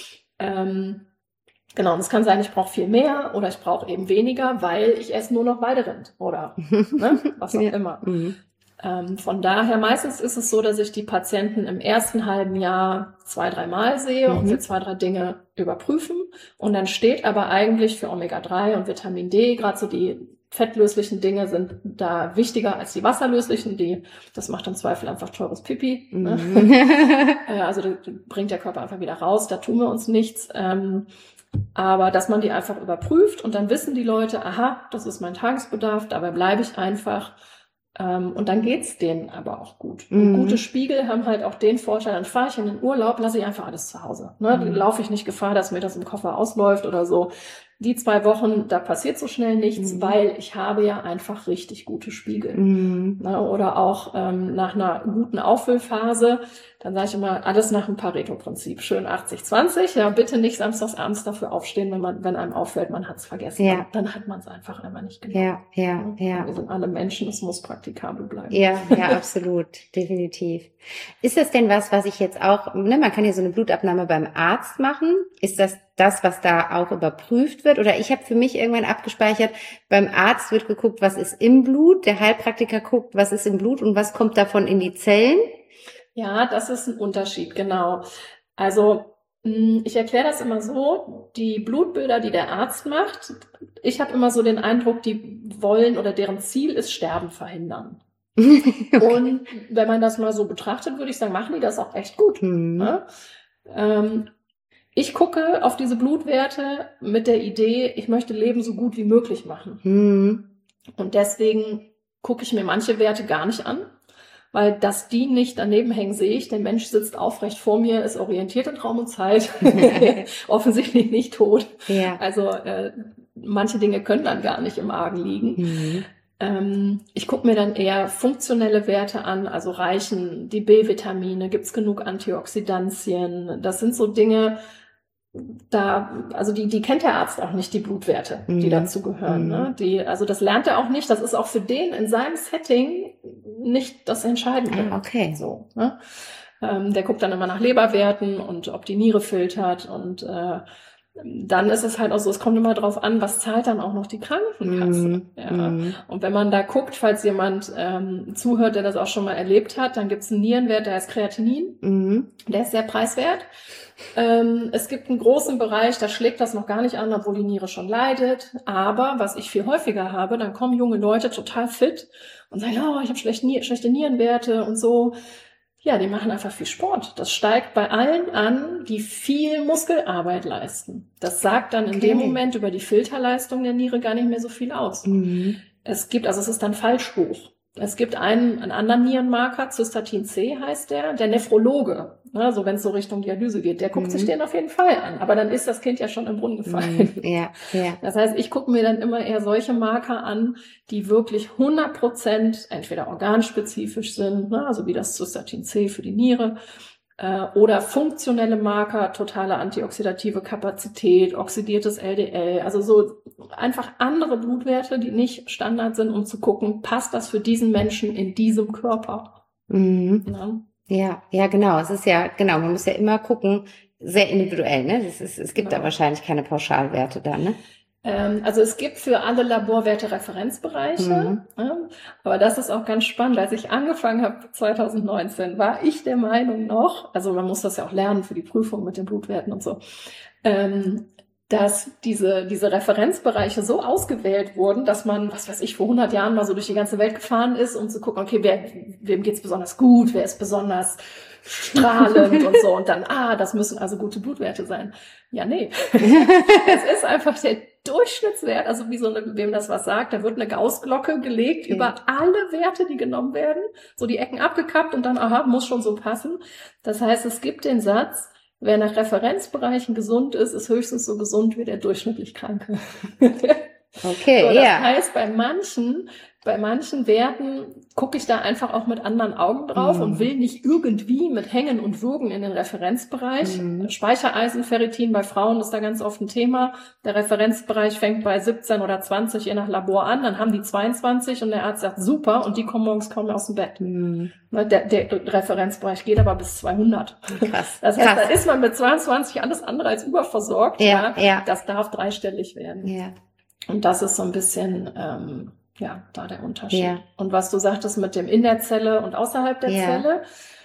Ähm, genau, und es kann sein, ich brauche viel mehr oder ich brauche eben weniger, weil ich esse nur noch Weiderind oder ne, was auch ja. immer. Mhm. Ähm, von daher, meistens ist es so, dass ich die Patienten im ersten halben Jahr zwei, dreimal sehe mhm. und wir zwei, drei Dinge überprüfen. Und dann steht aber eigentlich für Omega drei und Vitamin D, gerade so die fettlöslichen Dinge sind da wichtiger als die wasserlöslichen, die, das macht im Zweifel einfach teures Pipi. Ne? Mhm. Also das bringt der Körper einfach wieder raus, da tun wir uns nichts. Ähm, aber dass man die einfach überprüft und dann wissen die Leute, aha, das ist mein Tagesbedarf, dabei bleibe ich einfach. Ähm, und dann geht's denen aber auch gut. Mhm. Und gute Spiegel haben halt auch den Vorteil, dann fahre ich in den Urlaub, lasse ich einfach alles zu Hause. Ne? Mhm. Dann laufe ich nicht Gefahr, dass mir das im Koffer ausläuft oder so. Die zwei Wochen, da passiert so schnell nichts, mhm. weil ich habe ja einfach richtig gute Spiegel. Mhm. Ne? Oder auch ähm, nach einer guten Auffüllphase, dann sage ich immer, alles nach dem Pareto-Prinzip. Schön achtzig zwanzig, ja, bitte nicht samstags abends dafür aufstehen, wenn man, wenn einem auffällt, man hat es vergessen. Ja. Dann, dann hat man es einfach immer nicht genau. Ja, ja, ja. Wir sind alle Menschen, es muss praktikabel bleiben. Ja, ja, absolut, definitiv. Ist das denn was, was ich jetzt auch, ne, man kann ja so eine Blutabnahme beim Arzt machen. Ist das das, was da auch überprüft wird? Oder ich habe für mich irgendwann abgespeichert, beim Arzt wird geguckt, was ist im Blut, der Heilpraktiker guckt, was ist im Blut und was kommt davon in die Zellen? Ja, das ist ein Unterschied, genau. Also ich erkläre das immer so, die Blutbilder, die der Arzt macht, ich habe immer so den Eindruck, die wollen oder deren Ziel ist Sterben verhindern. Okay. Und wenn man das mal so betrachtet, würde ich sagen, machen die das auch echt gut. Mhm. Ja? Ähm, ich gucke auf diese Blutwerte mit der Idee, ich möchte Leben so gut wie möglich machen. Mhm. Und deswegen gucke ich mir manche Werte gar nicht an, weil dass die nicht daneben hängen, sehe ich. Der Mensch sitzt aufrecht vor mir, ist orientiert in Raum und Zeit, offensichtlich nicht tot. Ja. Also äh, manche Dinge können dann gar nicht im Argen liegen. Mhm. Ähm, ich gucke mir dann eher funktionelle Werte an, also reichen die B-Vitamine, gibt's genug Antioxidantien. Das sind so Dinge, da, also die, die kennt der Arzt auch nicht, die Blutwerte, mhm. die dazu gehören. Mhm. Ne? Die, also das lernt er auch nicht. Das ist auch für den in seinem Setting nicht das Entscheidende. Ah, okay. So, ne? ähm, der guckt dann immer nach Leberwerten und ob die Niere filtert und äh, dann ist es halt auch so, es kommt immer drauf an, was zahlt dann auch noch die Krankenkasse. Mm, ja. mm. Und wenn man da guckt, falls jemand ähm, zuhört, der das auch schon mal erlebt hat, dann gibt es einen Nierenwert, der heißt Kreatinin. Mm. Der ist sehr preiswert. Ähm, es gibt einen großen Bereich, da schlägt das noch gar nicht an, obwohl die Niere schon leidet. Aber was ich viel häufiger habe, dann kommen junge Leute total fit und sagen, oh, ich habe schlechte, Nier- schlechte Nierenwerte und so. Ja, die machen einfach viel Sport. Das steigt bei allen an, die viel Muskelarbeit leisten. Das sagt dann in okay. dem Moment über die Filterleistung der Niere gar nicht mehr so viel aus. Mhm. Es gibt, also es ist dann falsch hoch. Es gibt einen, einen anderen Nierenmarker, Cystatin C heißt der, der Nephrologe, also wenn es so Richtung Dialyse geht, der guckt mhm. sich den auf jeden Fall an. Aber dann ist das Kind ja schon im Brunnen gefallen. Mhm. Ja, ja. Das heißt, ich gucke mir dann immer eher solche Marker an, die wirklich hundert Prozent entweder organspezifisch sind, ne, also wie das Cystatin C für die Niere, äh, oder funktionelle Marker, totale antioxidative Kapazität, oxidiertes L D L, also so einfach andere Blutwerte, die nicht Standard sind, um zu gucken, passt das für diesen Menschen in diesem Körper? Mhm. Ja. Ja, ja, genau. Es ist ja, genau, man muss ja immer gucken, sehr individuell, ne? Es, ist, es gibt Genau. da wahrscheinlich keine Pauschalwerte da, ne? Ähm, also es gibt für alle Laborwerte Referenzbereiche, Mhm. ja, aber das ist auch ganz spannend. Als ich angefangen habe zwanzig neunzehn, war ich der Meinung noch, also man muss das ja auch lernen für die Prüfung mit den Blutwerten und so, ähm, dass diese, diese Referenzbereiche so ausgewählt wurden, dass man, was weiß ich, vor hundert Jahren mal so durch die ganze Welt gefahren ist, um zu gucken, okay, wer, wem geht's besonders gut, wer ist besonders strahlend und so. Und dann, ah, das müssen also gute Blutwerte sein. Ja, nee. Es ist einfach der Durchschnittswert, also wie so eine, wem das was sagt, da wird eine Gaußglocke gelegt okay. über alle Werte, die genommen werden, so die Ecken abgekappt und dann, aha, muss schon so passen. Das heißt, es gibt den Satz, wer nach Referenzbereichen gesund ist, ist höchstens so gesund wie der durchschnittlich Kranke. Okay, so, das ja. heißt, bei manchen, bei manchen Werten gucke ich da einfach auch mit anderen Augen drauf mm. und will nicht irgendwie mit Hängen und Würgen in den Referenzbereich. Mm. Speichereisen, Ferritin bei Frauen ist da ganz oft ein Thema. Der Referenzbereich fängt bei siebzehn oder zwanzig je nach Labor an, dann haben die zweiundzwanzig und der Arzt sagt super und die kommen morgens kaum mehr aus dem Bett. Mm. Der, der Referenzbereich geht aber bis zweihundert. Krass. Das heißt, Krass. Da ist man mit zweiundzwanzig alles andere als überversorgt. Ja, ja. ja. Das darf dreistellig werden. Ja. Und das ist so ein bisschen, ähm, ja, da der Unterschied. Ja. Und was du sagtest mit dem in der Zelle und außerhalb der ja. Zelle,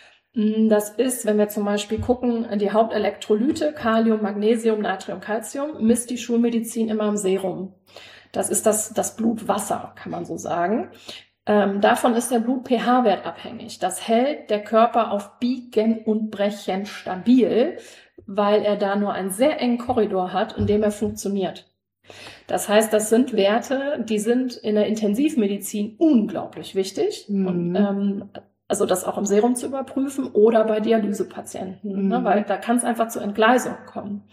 das ist, wenn wir zum Beispiel gucken, die Hauptelektrolyte, Kalium, Magnesium, Natrium, Calcium, misst die Schulmedizin immer im Serum. Das ist das, das Blutwasser, kann man so sagen. Ähm, davon ist der Blut-pH-Wert abhängig. Das hält der Körper auf Biegen und Brechen stabil, weil er da nur einen sehr engen Korridor hat, in dem er funktioniert. Das heißt, das sind Werte, die sind in der Intensivmedizin unglaublich wichtig. Mhm. Und, ähm, also das auch im Serum zu überprüfen oder bei Dialysepatienten, mhm. ne, weil da kann es einfach zu Entgleisung kommen.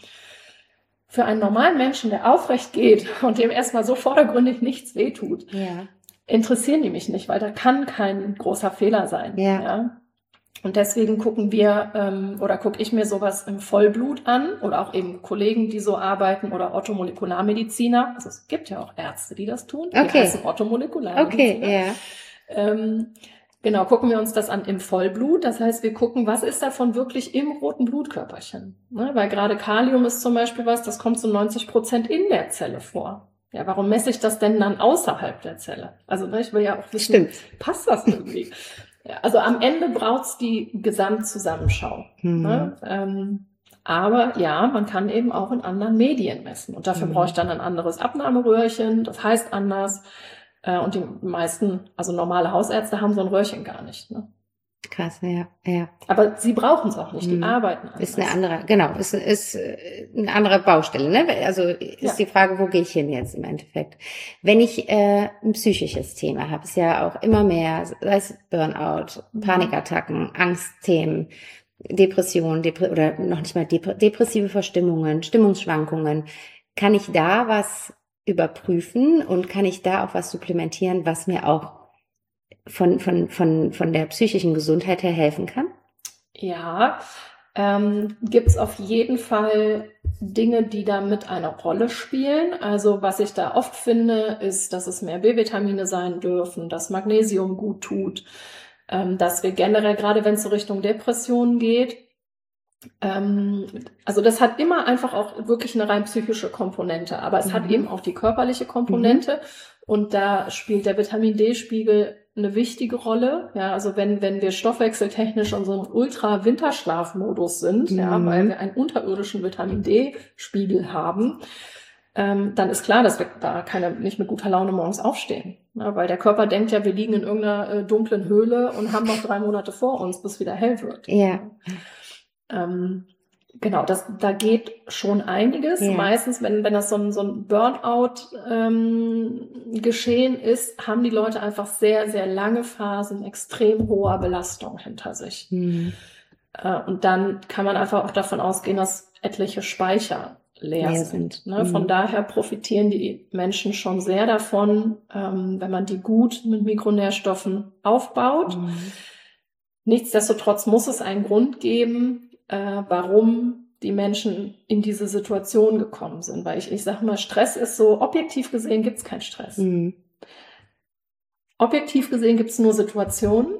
Für einen normalen Menschen, der aufrecht geht und dem erstmal so vordergründig nichts wehtut, ja. interessieren die mich nicht, weil da kann kein großer Fehler sein. Ja. Ja? Und deswegen gucken wir ähm, oder gucke ich mir sowas im Vollblut an oder auch eben Kollegen, die so arbeiten oder Orthomolekularmediziner. Also es gibt ja auch Ärzte, die das tun. Die okay. heißen Orthomolekularmediziner. Okay, ja. Ähm, genau, gucken wir uns das an im Vollblut. Das heißt, wir gucken, was ist davon wirklich im roten Blutkörperchen. Ne? Weil gerade Kalium ist zum Beispiel was, das kommt zu neunzig Prozent in der Zelle vor. Ja, warum messe ich das denn dann außerhalb der Zelle? Also ne, ich will ja auch wissen, Stimmt. Passt das irgendwie? Ja, also am Ende braucht's die Gesamtzusammenschau. Mhm. Ne? Ähm, aber ja, man kann eben auch in anderen Medien messen. Und dafür mhm. brauche ich dann ein anderes Abnahmeröhrchen, das heißt anders. Äh, und die meisten, also normale Hausärzte haben so ein Röhrchen gar nicht. Ne? Krass, ja, ja. Aber sie brauchen es auch nicht, die mhm. arbeiten anders. Ist eine andere, genau, ist, ist eine andere Baustelle, ne? Also ist ja. die Frage, wo gehe ich hin jetzt im Endeffekt? Wenn ich äh, ein psychisches Thema habe, ist ja auch immer mehr, sei es Burnout, mhm. Panikattacken, Angstthemen, Depressionen Depre- oder noch nicht mal Dep- depressive Verstimmungen, Stimmungsschwankungen. Kann ich da was überprüfen und kann ich da auch was supplementieren, was mir auch von, von, von, von der psychischen Gesundheit her helfen kann? Ja, ähm, gibt's auf jeden Fall Dinge, die da mit eine Rolle spielen. Also was ich da oft finde, ist, dass es mehr B-Vitamine sein dürfen, dass Magnesium gut tut, ähm, dass wir generell, gerade wenn es so Richtung Depressionen geht, ähm, also das hat immer einfach auch wirklich eine rein psychische Komponente, aber es mhm. hat eben auch die körperliche Komponente. Mhm. Und da spielt der Vitamin-D-Spiegel eine wichtige Rolle. Ja, also wenn, wenn wir stoffwechseltechnisch in so einem Ultra-Winterschlafmodus sind, mhm. ja, weil wir einen unterirdischen Vitamin-D-Spiegel haben, ähm, dann ist klar, dass wir da keine, nicht mit guter Laune morgens aufstehen. Ja, weil der Körper denkt ja, wir liegen in irgendeiner äh, dunklen Höhle und haben noch drei Monate vor uns, bis wieder hell wird. Ja. Ähm, Genau, das, da geht schon einiges. Ja. Meistens, wenn, wenn das so ein, so ein Burnout-Geschehen ähm, ist, haben die Leute einfach sehr, sehr lange Phasen extrem hoher Belastung hinter sich. Mhm. Äh, und dann kann man einfach auch davon ausgehen, dass etliche Speicher leer Leer sind. sind. Ne? Mhm. Von daher profitieren die Menschen schon sehr davon, ähm, wenn man die gut mit Mikronährstoffen aufbaut. Mhm. Nichtsdestotrotz muss es einen Grund geben, äh, warum die Menschen in diese Situation gekommen sind. Weil ich, ich sage mal, Stress ist so, objektiv gesehen gibt es keinen Stress. Mhm. Objektiv gesehen gibt es nur Situationen.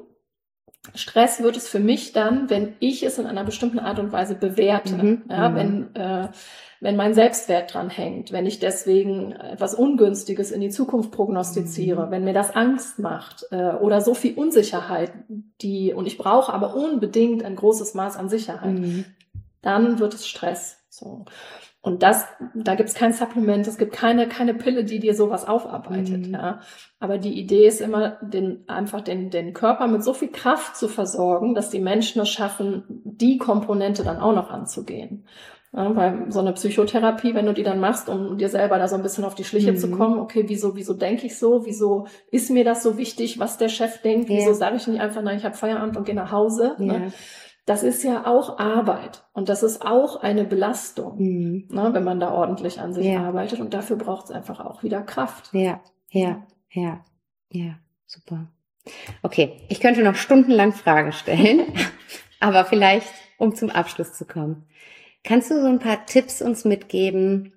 Stress wird es für mich dann, wenn ich es in einer bestimmten Art und Weise bewerte. Mhm. Ja, Mhm. wenn, äh, wenn mein Selbstwert dran hängt, wenn ich deswegen etwas Ungünstiges in die Zukunft prognostiziere, Mhm. wenn mir das Angst macht äh, oder so viel Unsicherheit, die und ich brauche aber unbedingt ein großes Maß an Sicherheit, Mhm. dann wird es Stress. So. Und das, da gibt es kein Supplement, es gibt keine, keine Pille, die dir sowas aufarbeitet. Mhm. Ja. Aber die Idee ist immer, den, einfach den, den Körper mit so viel Kraft zu versorgen, dass die Menschen es schaffen, die Komponente dann auch noch anzugehen. Ja, weil so eine Psychotherapie, wenn du die dann machst, um dir selber da so ein bisschen auf die Schliche Mhm. zu kommen, okay, wieso, wieso denke ich so, wieso ist mir das so wichtig, was der Chef denkt, Ja. wieso sage ich nicht einfach, nein, ich habe Feierabend und gehe nach Hause. Ja. Ne? Das ist ja auch Arbeit und das ist auch eine Belastung, Mhm. ne, wenn man da ordentlich an sich Ja. arbeitet und dafür braucht es einfach auch wieder Kraft. Ja, ja, ja, ja, super. Okay, ich könnte noch stundenlang Fragen stellen, aber vielleicht, um zum Abschluss zu kommen. Kannst du so ein paar Tipps uns mitgeben?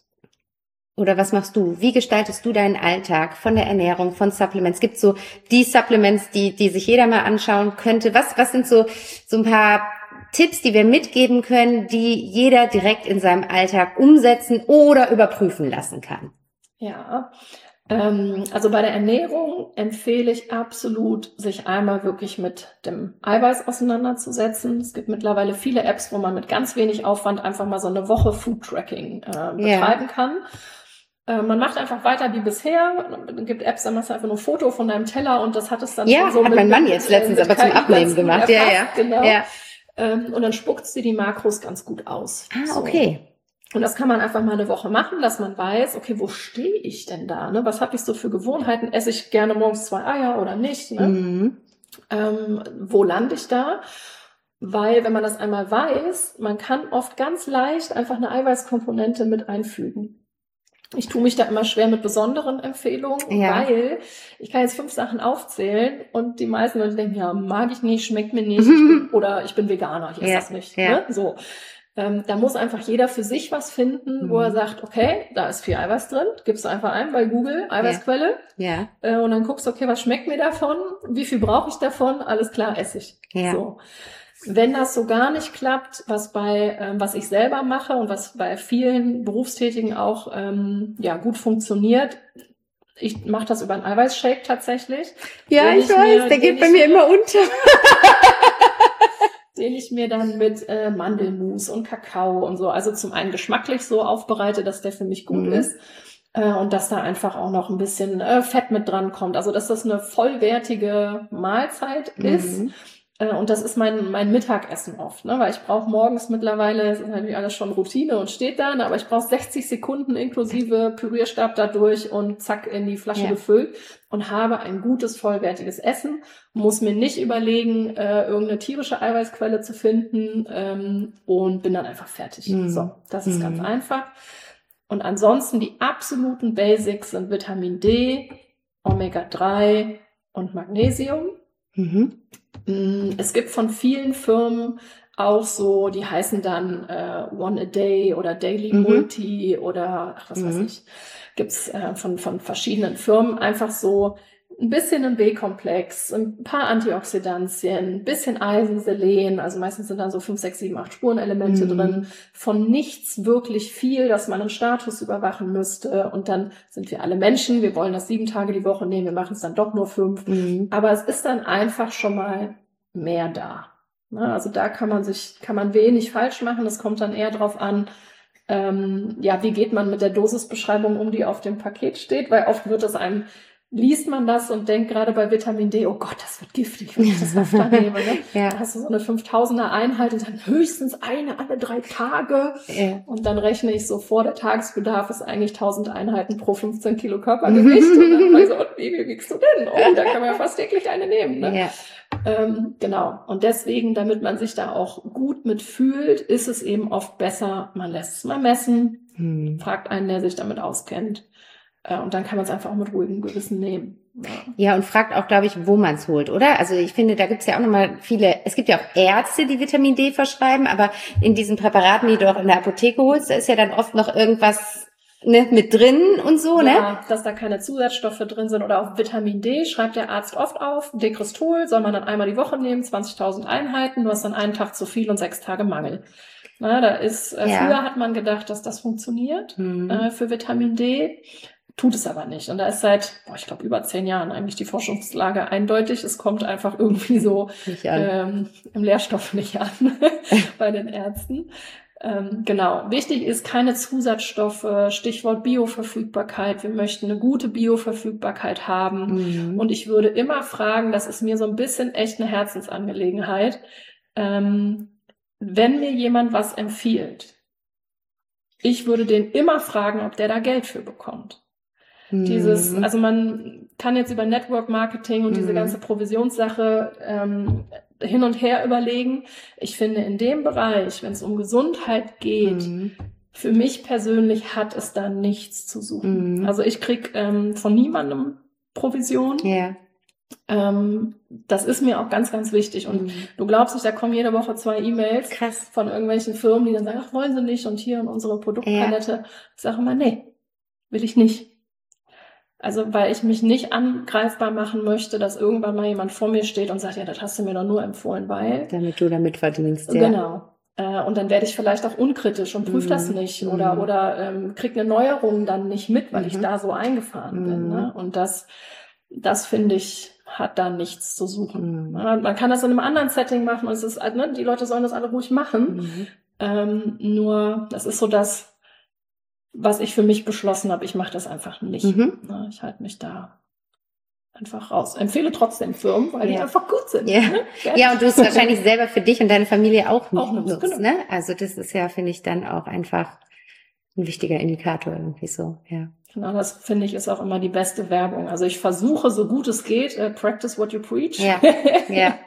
Oder was machst du? Wie gestaltest du deinen Alltag von der Ernährung, von Supplements? Es gibt so die Supplements, die, die sich jeder mal anschauen könnte. Was, was sind so, so ein paar Tipps, die wir mitgeben können, die jeder direkt in seinem Alltag umsetzen oder überprüfen lassen kann? Ja, ähm, also bei der Ernährung empfehle ich absolut, sich einmal wirklich mit dem Eiweiß auseinanderzusetzen. Es gibt mittlerweile viele Apps, wo man mit ganz wenig Aufwand einfach mal so eine Woche Food Tracking äh, betreiben Ja. kann. Äh, man macht einfach weiter wie bisher. Es gibt Apps, da machst du einfach nur ein Foto von deinem Teller und das hat es dann Ja, schon so hat mit, mein Mann mit, jetzt letztens mit aber zum K I Abnehmen ganz gut gemacht. Ja, erfasst, ja. genau. Ja. Ähm, und dann spuckt sie die Makros ganz gut aus. Ah, So. okay. Und das kann man einfach mal eine Woche machen, dass man weiß, okay, wo stehe ich denn da? Ne? Was habe ich so für Gewohnheiten? Esse ich gerne morgens zwei Eier oder nicht? Ne? Mhm. Ähm, wo lande ich da? Weil, wenn man das einmal weiß, man kann oft ganz leicht einfach eine Eiweißkomponente mit einfügen. Ich tue mich da immer schwer mit besonderen Empfehlungen, Ja. weil ich kann jetzt fünf Sachen aufzählen und die meisten Leute denken, ja, mag ich nicht, schmeckt mir nicht, ich bin, oder ich bin Veganer, ich esse Ja, das nicht. ja. Ne? So. Ähm, da muss einfach jeder für sich was finden, wo er Mhm. sagt, okay, da ist viel Eiweiß drin, gibst du einfach ein bei Google, Eiweißquelle, Ja, äh, und dann guckst du, okay, was schmeckt mir davon, wie viel brauche ich davon, alles klar, esse ich. ja. So. Wenn das so gar nicht klappt, was bei, ähm, was ich selber mache und was bei vielen Berufstätigen auch ähm, ja gut funktioniert, ich mache das über einen Eiweißshake tatsächlich. Ja, den ich ich weiß, mir- der den geht bei ich mir mir- immer unter. den ich mir dann mit äh, Mandelmus und Kakao und so, also zum einen geschmacklich so aufbereite, dass der für mich gut Mhm. ist äh, und dass da einfach auch noch ein bisschen äh, Fett mit dran kommt, also dass das eine vollwertige Mahlzeit ist. Mhm. Äh, Und das ist mein, mein Mittagessen oft, ne? Weil ich brauche morgens mittlerweile, es ist natürlich alles schon Routine und steht da, ne? Aber ich brauche sechzig Sekunden inklusive Pürierstab dadurch und zack in die Flasche Ja. gefüllt und habe ein gutes, vollwertiges Essen, muss mir nicht überlegen, äh, irgendeine tierische Eiweißquelle zu finden ähm, und bin dann einfach fertig. Mhm. So, das ist Mhm. ganz einfach. Und ansonsten die absoluten Basics sind Vitamin D, Omega drei und Magnesium. Mhm. Mm, Es gibt von vielen Firmen auch so, die heißen dann äh, One a Day oder Daily Mhm. Multi oder ach, was weiß Mhm. ich. Gibt's äh, von, von verschiedenen Firmen einfach so ein bisschen ein B-Komplex, ein paar Antioxidantien, ein bisschen Eisen, Selen, also meistens sind dann so fünf, sechs, sieben, acht Spurenelemente Mhm. drin. Von nichts wirklich viel, dass man einen Status überwachen müsste. Und dann sind wir alle Menschen, wir wollen das sieben Tage die Woche nehmen, wir machen es dann doch nur fünf. Mhm. Aber es ist dann einfach schon mal mehr da. Ne? Also da kann man sich, kann man wenig falsch machen. Es kommt dann eher drauf an, ähm, ja, wie geht man mit der Dosisbeschreibung um, die auf dem Paket steht, weil oft wird es einem liest man das und denkt gerade bei Vitamin D, oh Gott, das wird giftig, wenn ich das öfter nehme. Ne? Ja. Da hast du so eine fünftausender Einheit und dann höchstens eine alle drei Tage. Ja. Und dann rechne ich so vor, der Tagesbedarf ist eigentlich tausend Einheiten pro fünfzehn Kilo Körpergewicht. Und dann war ich so, und wie, wie wiegst du denn? Oh, da kann man ja fast täglich eine nehmen. Ne? Ja. Ähm, genau. Und deswegen, damit man sich da auch gut mitfühlt, ist es eben oft besser, man lässt es mal messen, hm. fragt einen, der sich damit auskennt. Und dann kann man es einfach auch mit ruhigem Gewissen nehmen. Ja, ja, und fragt auch, glaube ich, wo man es holt, oder? Also ich finde, da gibt es ja auch nochmal viele, es gibt ja auch Ärzte, die Vitamin D verschreiben, aber in diesen Präparaten, die du auch in der Apotheke holst, da ist ja dann oft noch irgendwas ne, mit drin und so, ne? Ja, dass da keine Zusatzstoffe drin sind oder auch Vitamin D schreibt der Arzt oft auf. Dekristol soll man dann einmal die Woche nehmen, zwanzigtausend Einheiten, du hast dann einen Tag zu viel und sechs Tage Mangel. Na, da ist, äh, ja. Früher hat man gedacht, dass das funktioniert mhm. äh, für Vitamin D. Tut es aber nicht. Und da ist seit, boah, ich glaube, über zehn Jahren eigentlich die Forschungslage eindeutig. Es kommt einfach irgendwie so ähm, im Lehrstoff nicht an bei den Ärzten. Ähm, genau. Wichtig ist keine Zusatzstoffe, Stichwort Bioverfügbarkeit. Wir möchten eine gute Bioverfügbarkeit haben. Mhm. Und ich würde immer fragen, das ist mir so ein bisschen echt eine Herzensangelegenheit, ähm, wenn mir jemand was empfiehlt, ich würde den immer fragen, ob der da Geld für bekommt. Dieses, also man kann jetzt über Network Marketing und diese ganze Provisionssache ähm, hin und her überlegen. Ich finde, in dem Bereich, wenn es um Gesundheit geht, mhm. für mich persönlich hat es da nichts zu suchen. Mhm. Also ich krieg ähm, von niemandem Provision. Ja. Ähm, das ist mir auch ganz, ganz wichtig. Und mhm. du glaubst nicht, da kommen jede Woche zwei E-Mails Krass. Von irgendwelchen Firmen, die dann sagen, ach, wollen sie nicht und hier in unsere Produktpalette. Ja. Ich sage immer, nee, will ich nicht. Also, weil ich mich nicht angreifbar machen möchte, dass irgendwann mal jemand vor mir steht und sagt, ja, das hast du mir doch nur empfohlen, weil... Damit du damit verdienst, ja. Genau. Äh, und dann werde ich vielleicht auch unkritisch und prüfe mm. das nicht oder mm. oder ähm, kriege eine Neuerung dann nicht mit, weil mm. ich da so eingefahren mm. bin. Ne? Und das, das finde ich, hat da nichts zu suchen. Mm. Ja, man kann das in einem anderen Setting machen und es ist halt, ne, die Leute sollen das alle ruhig machen. Mm. Ähm, nur, das ist so das, was ich für mich beschlossen habe, ich mache das einfach nicht. Mhm. Ich halte mich da einfach raus. Empfehle trotzdem Firmen, weil ja. die einfach gut sind. Ja, ne? Ja, und du es wahrscheinlich selber für dich und deine Familie auch, auch nutzt. nutzt, genau. Ne? Also das ist ja, finde ich, dann auch einfach ein wichtiger Indikator irgendwie so. Ja. Genau, das finde ich ist auch immer die beste Werbung. Also ich versuche, so gut es geht, uh, practice what you preach. Ja, ja.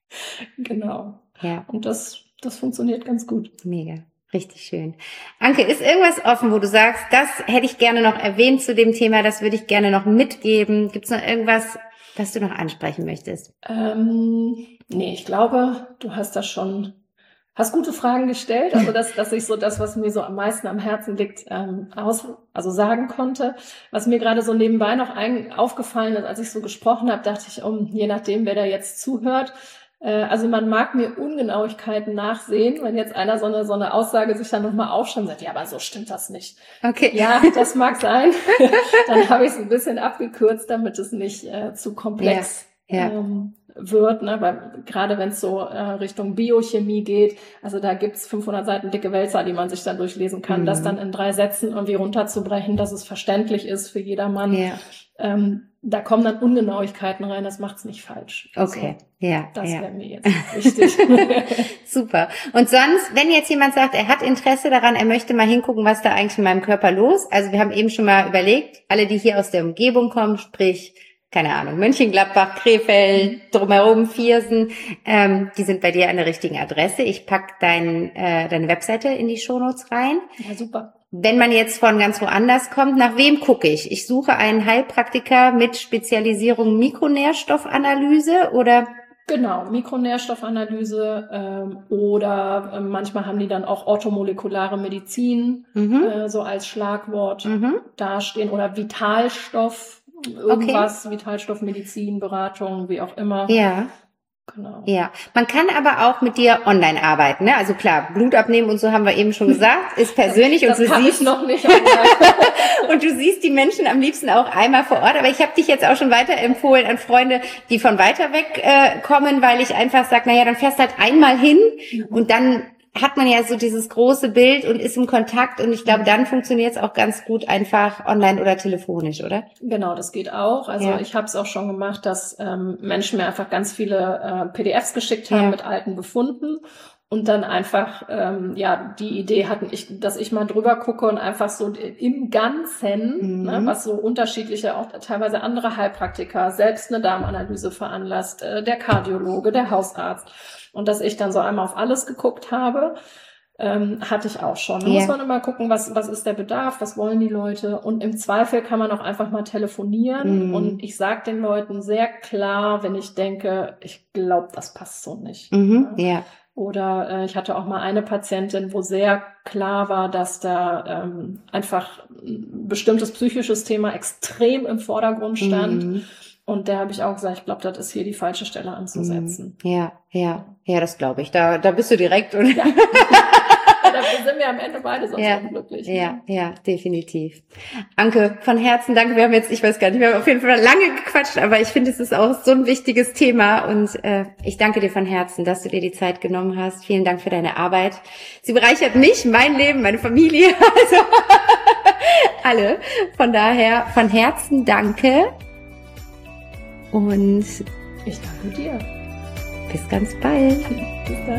Genau. Ja. Und das, das funktioniert ganz gut. Mega. Richtig schön. Anke, ist irgendwas offen, wo du sagst, das hätte ich gerne noch erwähnt zu dem Thema, das würde ich gerne noch mitgeben? Gibt es noch irgendwas, das du noch ansprechen möchtest? Ähm, nee, ich glaube, du hast das schon, hast gute Fragen gestellt, also dass, dass ich so das, was mir so am meisten am Herzen liegt, ähm, aus, also sagen konnte. Was mir gerade so nebenbei noch ein, aufgefallen ist, als ich so gesprochen habe, dachte ich, um, je nachdem, wer da jetzt zuhört, also man mag mir Ungenauigkeiten nachsehen, wenn jetzt einer so eine, so eine Aussage sich dann nochmal aufschreibt und sagt, ja, aber so stimmt das nicht. Okay. Ja, das mag sein. Dann habe ich es ein bisschen abgekürzt, damit es nicht äh, zu komplex ja, ja. Ähm, wird, ne? Weil gerade wenn es so äh, Richtung Biochemie geht, also da gibt's fünfhundert Seiten dicke Wälzer, die man sich dann durchlesen kann, mhm. das dann in drei Sätzen irgendwie runterzubrechen, dass es verständlich ist für jedermann. Ja. Ähm, da kommen dann Ungenauigkeiten rein, das macht's nicht falsch. Okay, also, ja. Das ja. wäre mir jetzt wichtig. Super. Und sonst, wenn jetzt jemand sagt, er hat Interesse daran, er möchte mal hingucken, was da eigentlich in meinem Körper los, also wir haben eben schon mal überlegt, alle, die hier aus der Umgebung kommen, sprich, keine Ahnung, Mönchengladbach, Krefeld, drumherum, Viersen, ähm, die sind bei dir an der richtigen Adresse. Ich pack dein, äh, deine Webseite in die Shownotes rein. Ja, super. Wenn man jetzt von ganz woanders kommt, nach wem gucke ich? Ich suche einen Heilpraktiker mit Spezialisierung Mikronährstoffanalyse oder? Genau, Mikronährstoffanalyse ähm, oder äh, manchmal haben die dann auch orthomolekulare Medizin mhm. äh, so als Schlagwort mhm. dastehen oder Vitalstoff, irgendwas, okay. Vitalstoffmedizin, Beratung, wie auch immer. Ja. Genau. Ja, man kann aber auch mit dir online arbeiten, ne? Also klar, Blut abnehmen und so haben wir eben schon gesagt, ist persönlich das und du kann siehst ich noch nicht und du siehst die Menschen am liebsten auch einmal vor Ort. Aber ich habe dich jetzt auch schon weiterempfohlen an Freunde, die von weiter weg äh, kommen, weil ich einfach sage, naja, dann fährst halt einmal hin und dann hat man ja so dieses große Bild und ist im Kontakt und ich glaube, dann funktioniert es auch ganz gut einfach online oder telefonisch, oder? Genau, das geht auch. Also ja. ich habe es auch schon gemacht, dass ähm, Menschen mir einfach ganz viele äh, P D Fs geschickt haben ja. mit alten Befunden und dann einfach ähm, ja die Idee hatten, ich, dass ich mal drüber gucke und einfach so im Ganzen, mhm. ne, was so unterschiedliche, auch teilweise andere Heilpraktiker, selbst eine Darmanalyse veranlasst, äh, der Kardiologe, der Hausarzt. Und dass ich dann so einmal auf alles geguckt habe, ähm, hatte ich auch schon. Da yeah. muss man immer gucken, was, was ist der Bedarf, was wollen die Leute. Und im Zweifel kann man auch einfach mal telefonieren. Mm. Und ich sage den Leuten sehr klar, wenn ich denke, ich glaube, das passt so nicht. Mhm, ja. Yeah. Oder äh, ich hatte auch mal eine Patientin, wo sehr klar war, dass da ähm, einfach ein bestimmtes psychisches Thema extrem im Vordergrund stand. Mm. Und der habe ich auch gesagt, ich glaube, das ist hier die falsche Stelle anzusetzen. Ja, ja, ja, das glaube ich. Da, da bist du direkt. Und ja. Ja, dafür sind wir am Ende beide sonst ja, unglücklich. Ja, ne? ja, definitiv. Anke, von Herzen danke. Wir haben jetzt, ich weiß gar nicht, wir haben auf jeden Fall lange gequatscht, aber ich finde, es ist auch so ein wichtiges Thema und äh, ich danke dir von Herzen, dass du dir die Zeit genommen hast. Vielen Dank für deine Arbeit. Sie bereichert mich, mein Leben, meine Familie, also alle. Von daher, von Herzen danke. Und ich danke dir. Bis ganz bald. Bis dann.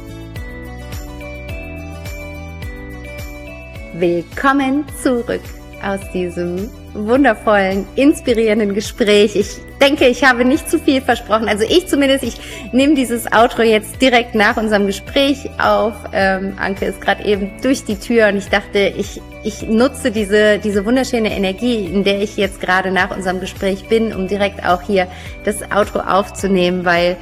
Willkommen zurück aus diesem wundervollen, inspirierenden Gespräch. Ich denke, ich habe nicht zu viel versprochen. Also ich zumindest, ich nehme dieses Outro jetzt direkt nach unserem Gespräch auf. Ähm, Anke ist gerade eben durch die Tür und ich dachte, ich ich nutze diese diese wunderschöne Energie, in der ich jetzt gerade nach unserem Gespräch bin, um direkt auch hier das Outro aufzunehmen, weil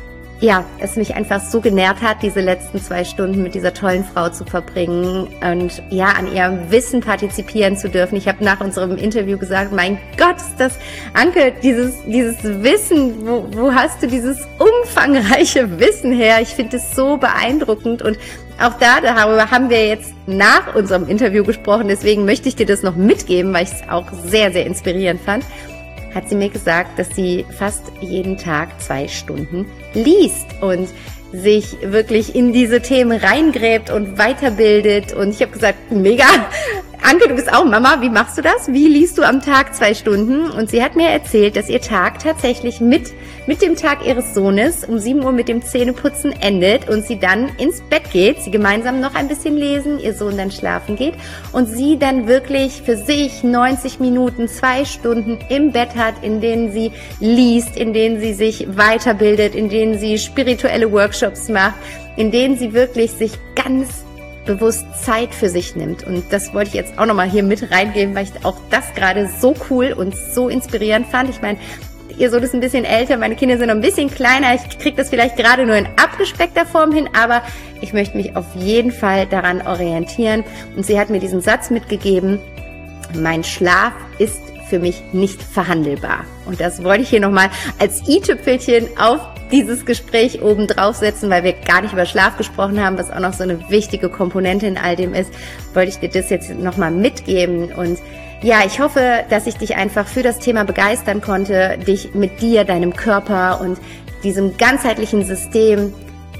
ja, es mich einfach so genährt hat, diese letzten zwei Stunden mit dieser tollen Frau zu verbringen und ja, an ihrem Wissen partizipieren zu dürfen. Ich habe nach unserem Interview gesagt, mein Gott, ist das, Anke, dieses dieses Wissen, wo, wo hast du dieses umfangreiche Wissen her? Ich finde es so beeindruckend und auch da, darüber haben wir jetzt nach unserem Interview gesprochen, deswegen möchte ich dir das noch mitgeben, weil ich es auch sehr, sehr inspirierend fand. Hat sie mir gesagt, dass sie fast jeden Tag zwei Stunden liest und sich wirklich in diese Themen reingräbt und weiterbildet. Und ich habe gesagt, mega, Anke, du bist auch Mama, wie machst du das? Wie liest du am Tag zwei Stunden? Und sie hat mir erzählt, dass ihr Tag tatsächlich mit mit dem Tag ihres Sohnes um sieben Uhr mit dem Zähneputzen endet und sie dann ins Bett geht, sie gemeinsam noch ein bisschen lesen, ihr Sohn dann schlafen geht und sie dann wirklich für sich neunzig Minuten, zwei Stunden im Bett hat, in denen sie liest, in denen sie sich weiterbildet, in denen sie spirituelle Workshops macht, in denen sie wirklich sich ganz bewusst Zeit für sich nimmt. Und das wollte ich jetzt auch nochmal hier mit reingeben, weil ich auch das gerade so cool und so inspirierend fand. Ich meine, ihr Sohn ist ein bisschen älter, meine Kinder sind noch ein bisschen kleiner. Ich kriege das vielleicht gerade nur in abgespeckter Form hin, aber ich möchte mich auf jeden Fall daran orientieren. Und sie hat mir diesen Satz mitgegeben, mein Schlaf ist für mich nicht verhandelbar. Und das wollte ich hier nochmal als i-Tüpfelchen auf dieses Gespräch oben draufsetzen, weil wir gar nicht über Schlaf gesprochen haben, was auch noch so eine wichtige Komponente in all dem ist, wollte ich dir das jetzt nochmal mitgeben. Und ja, ich hoffe, dass ich dich einfach für das Thema begeistern konnte, dich mit dir, deinem Körper und diesem ganzheitlichen System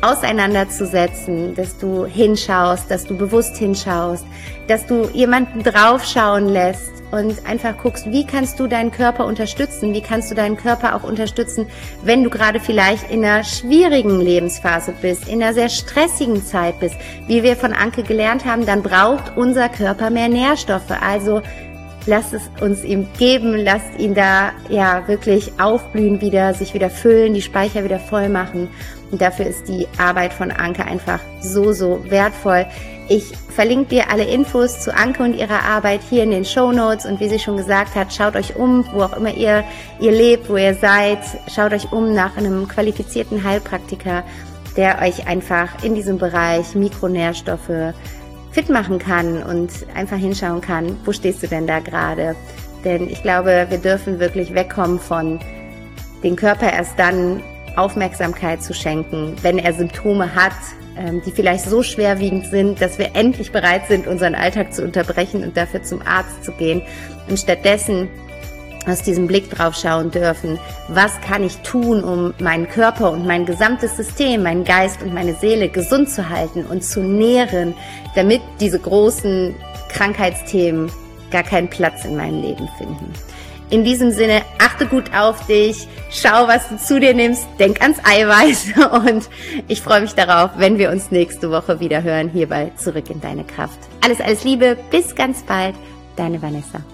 auseinanderzusetzen, dass du hinschaust, dass du bewusst hinschaust, dass du jemanden draufschauen lässt und einfach guckst, wie kannst du deinen Körper unterstützen, wie kannst du deinen Körper auch unterstützen, wenn du gerade vielleicht in einer schwierigen Lebensphase bist, in einer sehr stressigen Zeit bist. Wie wir von Anke gelernt haben, dann braucht unser Körper mehr Nährstoffe, also lasst es uns ihm geben, lasst ihn da ja wirklich aufblühen wieder, sich wieder füllen, die Speicher wieder voll machen. Und dafür ist die Arbeit von Anke einfach so, so wertvoll. Ich verlinke dir alle Infos zu Anke und ihrer Arbeit hier in den Shownotes. Und wie sie schon gesagt hat, schaut euch um, wo auch immer ihr, ihr lebt, wo ihr seid. Schaut euch um nach einem qualifizierten Heilpraktiker, der euch einfach in diesem Bereich Mikronährstoffe fit machen kann und einfach hinschauen kann, wo stehst du denn da gerade? Denn ich glaube, wir dürfen wirklich wegkommen von den Körper erst dann Aufmerksamkeit zu schenken, wenn er Symptome hat, die vielleicht so schwerwiegend sind, dass wir endlich bereit sind, unseren Alltag zu unterbrechen und dafür zum Arzt zu gehen. Und stattdessen aus diesem Blick drauf schauen dürfen, was kann ich tun, um meinen Körper und mein gesamtes System, meinen Geist und meine Seele gesund zu halten und zu nähren, damit diese großen Krankheitsthemen gar keinen Platz in meinem Leben finden. In diesem Sinne, achte gut auf dich, schau, was du zu dir nimmst, denk ans Eiweiß und ich freue mich darauf, wenn wir uns nächste Woche wieder hören, hier bei Zurück in deine Kraft. Alles, alles Liebe, bis ganz bald, deine Vanessa.